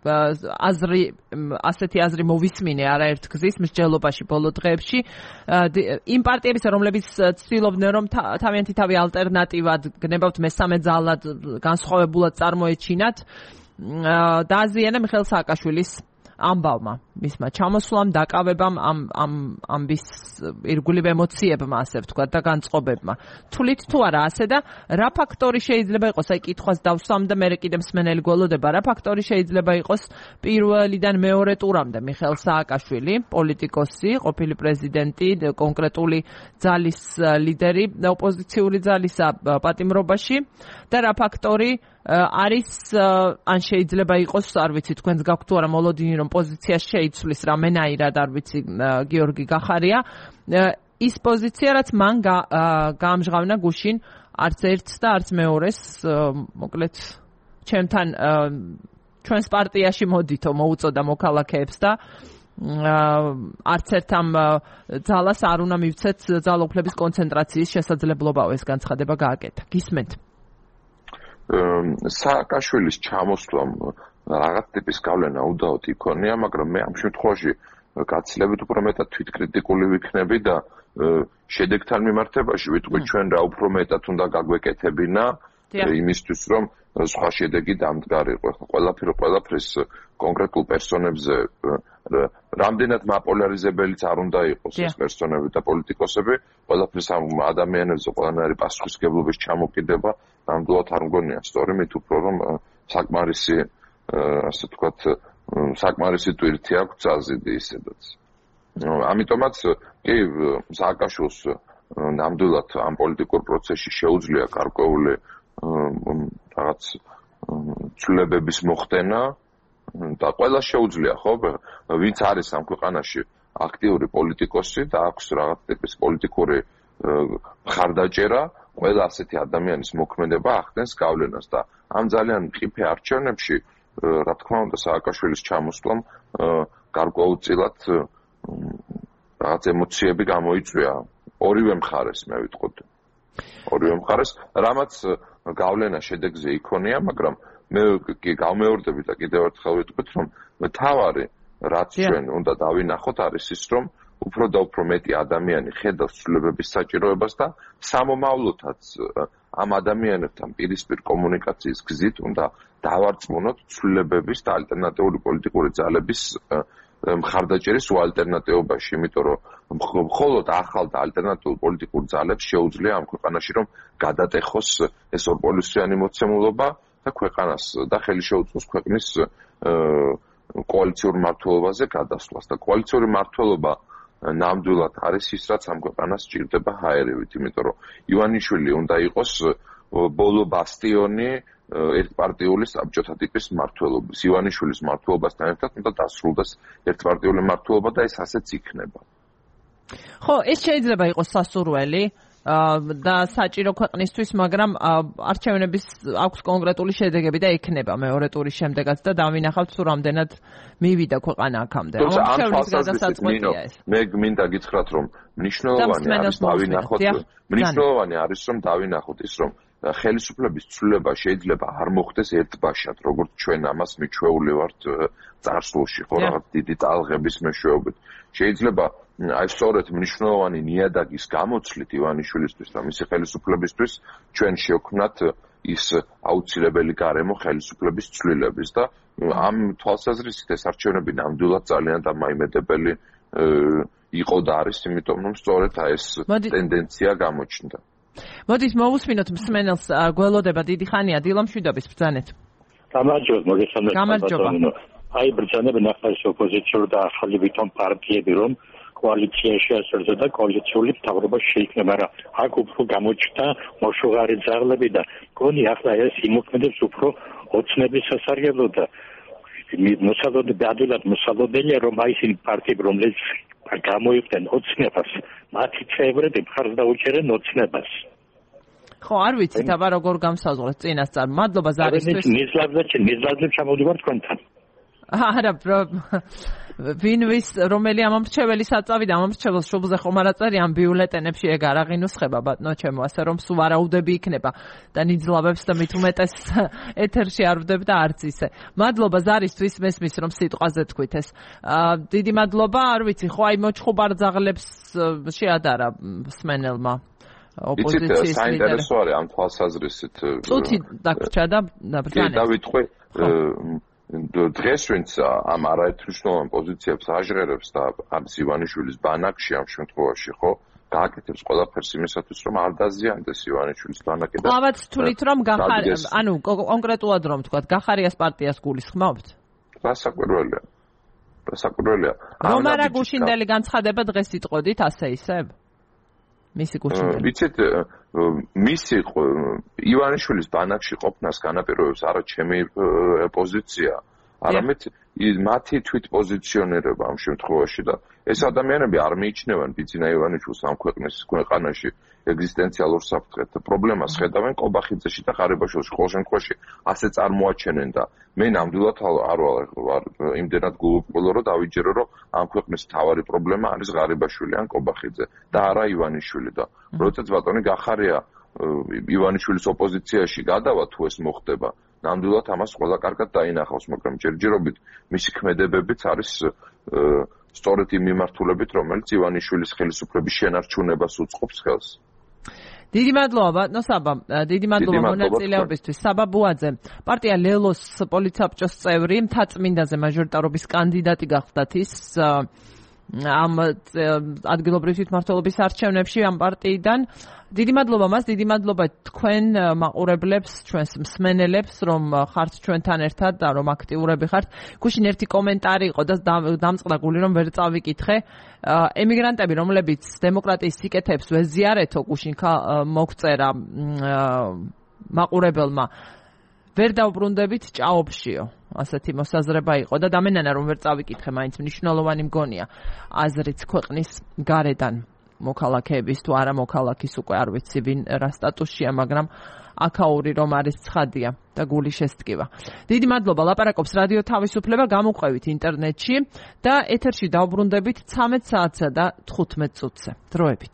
ასეთი აზრი მოვისმინე არაერთ გზის მსჯელობაში ბოლო დღეებში იმ პარტიებისა, რომლებიც ცდილობდნენ რომ თავიანთი თავი ალტერნატივად გნებავთ მესამე ძალად განსხვავებულად წარმოეჩინათ, დააზიანა მიხეილ სააკაშვილის ამბავმა, მისმა ჩამოსვლამ, დაკავებამ, ამის ირგვლივ ემოციებმა, ასე ვთქვათ, და განწყობებმა. თვლით თუ არა ასე და რა ფაქტორი შეიძლება იყოს, აი კითხვას დავსვამ და მე კიდე მსმენელი გველოდება, რა ფაქტორი შეიძლება იყოს პირველიდან მეორე ტურამდე მიხეილ სააკაშვილი, პოლიტიკოსი, ყოფილი პრეზიდენტი, კონკრეტული ძალის ლიდერი, ოპოზიციური ძალისა პატიმრობაში და რა ფაქტორი არის ან შეიძლება იყოს, არ ვიცი, თქვენს გაქვთ თუ არა მოლოდინი, რომ პოზიცია შეიცვლის რამენაირად, არ ვიცი, გიორგი გახარია, ის პოზიცია, რაც მან გაამჟღავნა გუშინ არც ერთს და არც მეორეს, მოკლედ ჩემთან ჩვენს პარტიაში მოდითო მოუწოდა მოქალაქეებს და არც ერთ ამ ძალას არ უნდა მივცეთ ძალაუფლების კონცენტრაციის შესაძლებლობა ეს განცხადება გააკეთა. გისმენთ? სააკაშვილის ჩამოსვლამ რაღაც ტიპის გავლენა უდაოდ იქონია, მაგრამ მე ამ შემთხვევაში გაცილებით უფრო მეტად თვითკრიტიკული ვიქნები და შედეგთან მიმართებაში ვიტყვი ჩვენ რა უფრო მეტად უნდა გაგვეკეთებინა იმისთვის, რომ სხვა შედეგი დამდგარიყო. ყველაფრის კონკრეტულ პერსონებზე რამდენად მაპოლარიზებელიც არ უნდა იყოს ეს პერსონები და პოლიტიკოსები, ყველაფრის ამ ადამიანებზე ყველანაირი პასუხისმგებლობის ჩამოკიდება ნამდვილად არ მგონია სწორი, მით უფრო რომ საკმარისი ასე ვთქვათ, საკმარისი ტვირთი აქვს ძალზედი ისედაც. ამიტომაც კი სააკაშვილს ნამდვილად ამ პოლიტიკურ პროცესში შეუძლია გარკვეული რაღაც ცვლილებების მოხდენა და ყველა შეუძლია, ხო? ვინც არის ამ ქვეყანაში აქტიური პოლიტიკოსი და აქვს რაღაც ტიპის პოლიტიკური მხარდაჭერა, ყველა ასეთი ადამიანის მოქმედება ახდენს გავლენას და ამ ძალიან მყიფე არჩევნებში, რა თქმა უნდა, სააკაშვილის ჩამოსვლამ გარკვეულწილად რაღაც ემოციები გამოიწვია ორივე მხარეს, მე ვიტყოდი. ორივე მხარეს, რამაც გავლენა შედეგზე იქონია, მაგრამ მე კი გამეორდები და კიდევ ერთხელ ვიტყვით, რომ მთავარი რაც ჩვენ უნდა დავინახოთ არის ის, რომ უფრო და უფრო მეტი ადამიანი ხედავს ცვლილებების საჭიროებას და სამომავლოდაც ამ ადამიანებთან პირისპირ კომუნიკაციის გზით უნდა დავარწმუნოთ ცვლილებების და ალტერნატიული პოლიტიკური ძალების მხარდაჭერის უალტერნატიობაში, იმიტომ რომ მხოლოდ ახალ და ალტერნატიულ პოლიტიკურ ძალებს შეუძლია ამ ქვეყანაში რომ გადატეხოს ეს ორპოლისიანი მოცემულობა და ქვეყანას და ხელი შეუწყოს ქვეყნის კოალიციურ მმართველობაზე გადასვლას და კოალიციური მმართველობა ნამდვილად არის ის, რაც ამ ქვეყანას სჭირდება ჰაერივით, იმიტომ რომ ივანიშვილი უნდა იყოს ბოლო ბასტიონი ერთპარტიული საბჭოთა ტიპის მმართველობის. ივანიშვილის მმართველობასთან ერთად უნდა დასრულდეს ერთპარტიული მმართველობა და ეს ასეც იქნება. ხო, ეს შეიძლება იყოს სასურველი და საჭირო ქვეყნისთვის, მაგრამ არჩევნების აქვს კონკრეტული შედეგები და ექნება მეორე ტურის შემდეგაც და დავინახავთ თუ რამდენად მივიდა ქვეყანა აქამდე. ამჩევლის გადასაწყვეტია ეს. მე გმინდა გითხრათ, რომ მნიშვნელოვანი არის რომ დავინახოთ ის, რომ ხელისუფლების ცვლილება შეიძლება არ მოხდეს ერთბაშად, როგორც ჩვენ ამას მიჩვეული ვართ წარსულში, ხო, რაღაც დიდი ტალღების მეშვეობით. შეიძლება აი სწორედ მნიშვნელოვანი ნიადაგის გამოცვლით ივანიშვილისთვის და მისი ხელისუფლებისთვის ჩვენ შევქმნათ ის აუცილებელი გარემო ხელისუფლების ცვლილების და ამ თვალსაზრისით ეს არჩევნები ნამდვილად ძალიან დამაიმედებელი იყო და არის, იმიტომ რომ სწორედ ეს ტენდენცია გამოჩნდა. მოდით მოვუსმინოთ მსმენელს, გველოდება დიდი ხანია დილამშვიდობის ბრძანეთ. გამარჯობა, მოგესალმებით. აი ბრძანები ნახეს ოპოზიციური და ახალი ვითომ პარტიები რომ კოალიციაში ასრულდა და კოალიციური მთავრობა შეიქმნა, მაგრამ აქ უფრო გამოჩნდა მოშუღარი ძაღლები და გონი ახლა ეს იმოქმედებს უფრო ოცნების სასარგებლოდ და მოსალოდნელია რომ აი ისინი პარტიები რომლებიც გამოიყდნენ ოცნებას, მათი წევრები მხარს დაუჭერენ ოცნებას. ხო, არ ვიცით, აბა როგორ გამსაზღვრეთ წინასწარ. მადლობა ზარისთვის. მიზნად ჩამოვდივარ თქვენთან. არა, ვინვის რომელი ამომრჩეველი საწავი და ამომრჩეველს შუბლზე ხომ არ აწერიან ბიულეტენებში ეგ არ აღინუსხება ბატონო ჩემო, ასე რომ სულ ვარაუდები იქნება და ნიძლავებს და მით უმეტეს ეთერში არ ვდებ და არც ისე. მადლობა ზარისთვის, მესმის რომ სიტყვაზე თქვით ეს. დიდი მადლობა, არ ვიცი, ხო აი მოჩხუბარ ძაღლებს შეადარა მსმენელმა ოპოზიციის ლიდერი. საინტერესო არის ამ თვალსაზრისით. წუთი დაგვრჩა და ბრძანეთ. დავიტყვი დღეს ვინც ამ არაერთმნიშვნელოვან პოზიციებს აჟღერებს და არის ივანიშვილის ბანაკში ამ შემთხვევაში, ხო, გააკეთებს ყველაფერს იმისათვის, რომ არ დაზიანდეს ივანიშვილის ბანაკი და ყავაც თulit რომ ანუ კონკრეტულად რომ თქვა, გახარიას პარტიას გულისხმობთ? დასაკვირველია. რომ არა გუშინდელი განცხადება დღეს იტყოდით ასე ისევ? მისი გუშინდელი. ვიცით, მისი ივანიშვილის ბანაკში ყოფნას განაპირობებს არა ჩემი პოზიცია, არამედ მათი თვითპოზიციონირება ამ შემთხვევაში და ეს ადამიანები არ მიიჩნევენ ბიძინა ივანიშვილს ამ ქვეყანაში ეგზისტენციალურ საფრთხედ. პრობლემას ხედავენ კობახიძეში და ღარიბაშვილში. ყოველ შემთხვევაში ასე წარმოაჩენენ და მე ნამდვილად არ ვარ იმდენად გულუბრყვილო, რომ დავიჯერო, რომ ამ ქვეყნის მთავარი პრობლემა არის ღარიბაშვილი ან კობახიძე და არა ივანიშვილი და როდესაც ბატონი გახარია ივანიშვილის ოპოზიციაში გადავა თუ ეს მოხდება, ნამდვილად ამას ყველა კარგად დაინახავს, მაგრამ ჯერჯერობით მისი ქმედებებიც არის სწორედ იმ მიმართულებით, რომელიც ივანიშვილის ხელისუფლების შენარჩუნებას უწყობს ხელს. დიდი მადლობა ბატონო საბა, დიდი მადლობა მონაწილეობისთვის. საბა ბუაძე, პარტია ლელოს პოლიცაბჭოს წევრი, მთაწმინდაზე მაჟორიტარობის კანდიდატი გახდათ ის ამ ადგილობრივი თვითმმართველობის არჩევნებში ამ პარტიიდან. დიდი მადლობა მას, დიდი მადლობა თქვენ მაყურებლებს, ჩვენს მსმენელებს, რომ ხართ ჩვენთან ერთად და რომ აქტიურები ხართ. გუშინ ერთი კომენტარი იყო და დამწყდა გული, რომ ვერ წავიკითხე. ემიგრანტები, რომლებიც დემოკრატიის სიკეთეებს ვეზიარეთო, გუშინ მოგწერა მაყურებელმა, ვერ დავბრუნდებით ჭაობშიო. ასეთი მოსაზრება იყო და დამენანა რომ ვერ წავიკითხე, მაინც მნიშვნელოვანი მგონია აზრიც ქვეყნის გარედან მოქალაქეების თუ არა მოქალაქის უკვე არ ვიცი ვინ რა სტატუსშია, მაგრამ აქაური რომ არის ცხადია და გული შესტკივა. დიდი მადლობა, ლაპარაკობს რადიო თავისუფლება, გამოყვებით ინტერნეტში და ეთერში დავბრუნდებით 13 საათსა და 15 წუთზე. დროებით.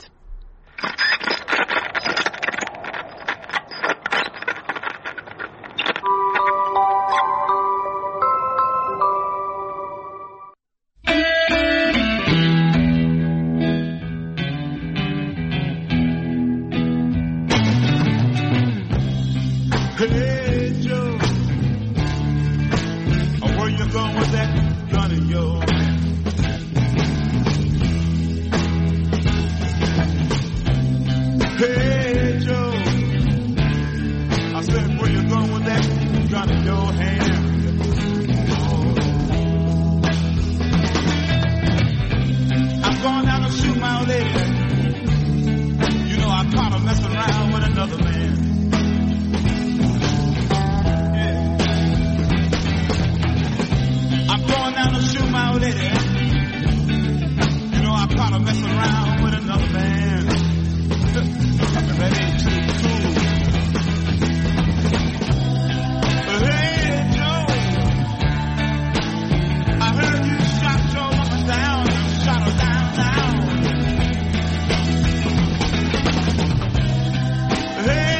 Hey!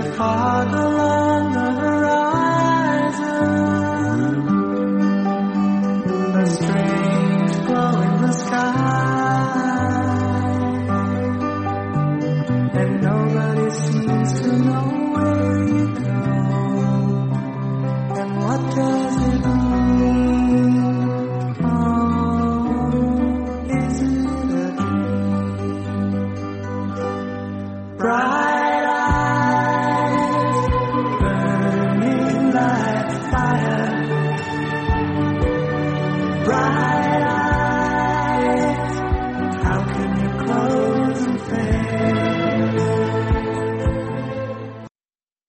fatherland.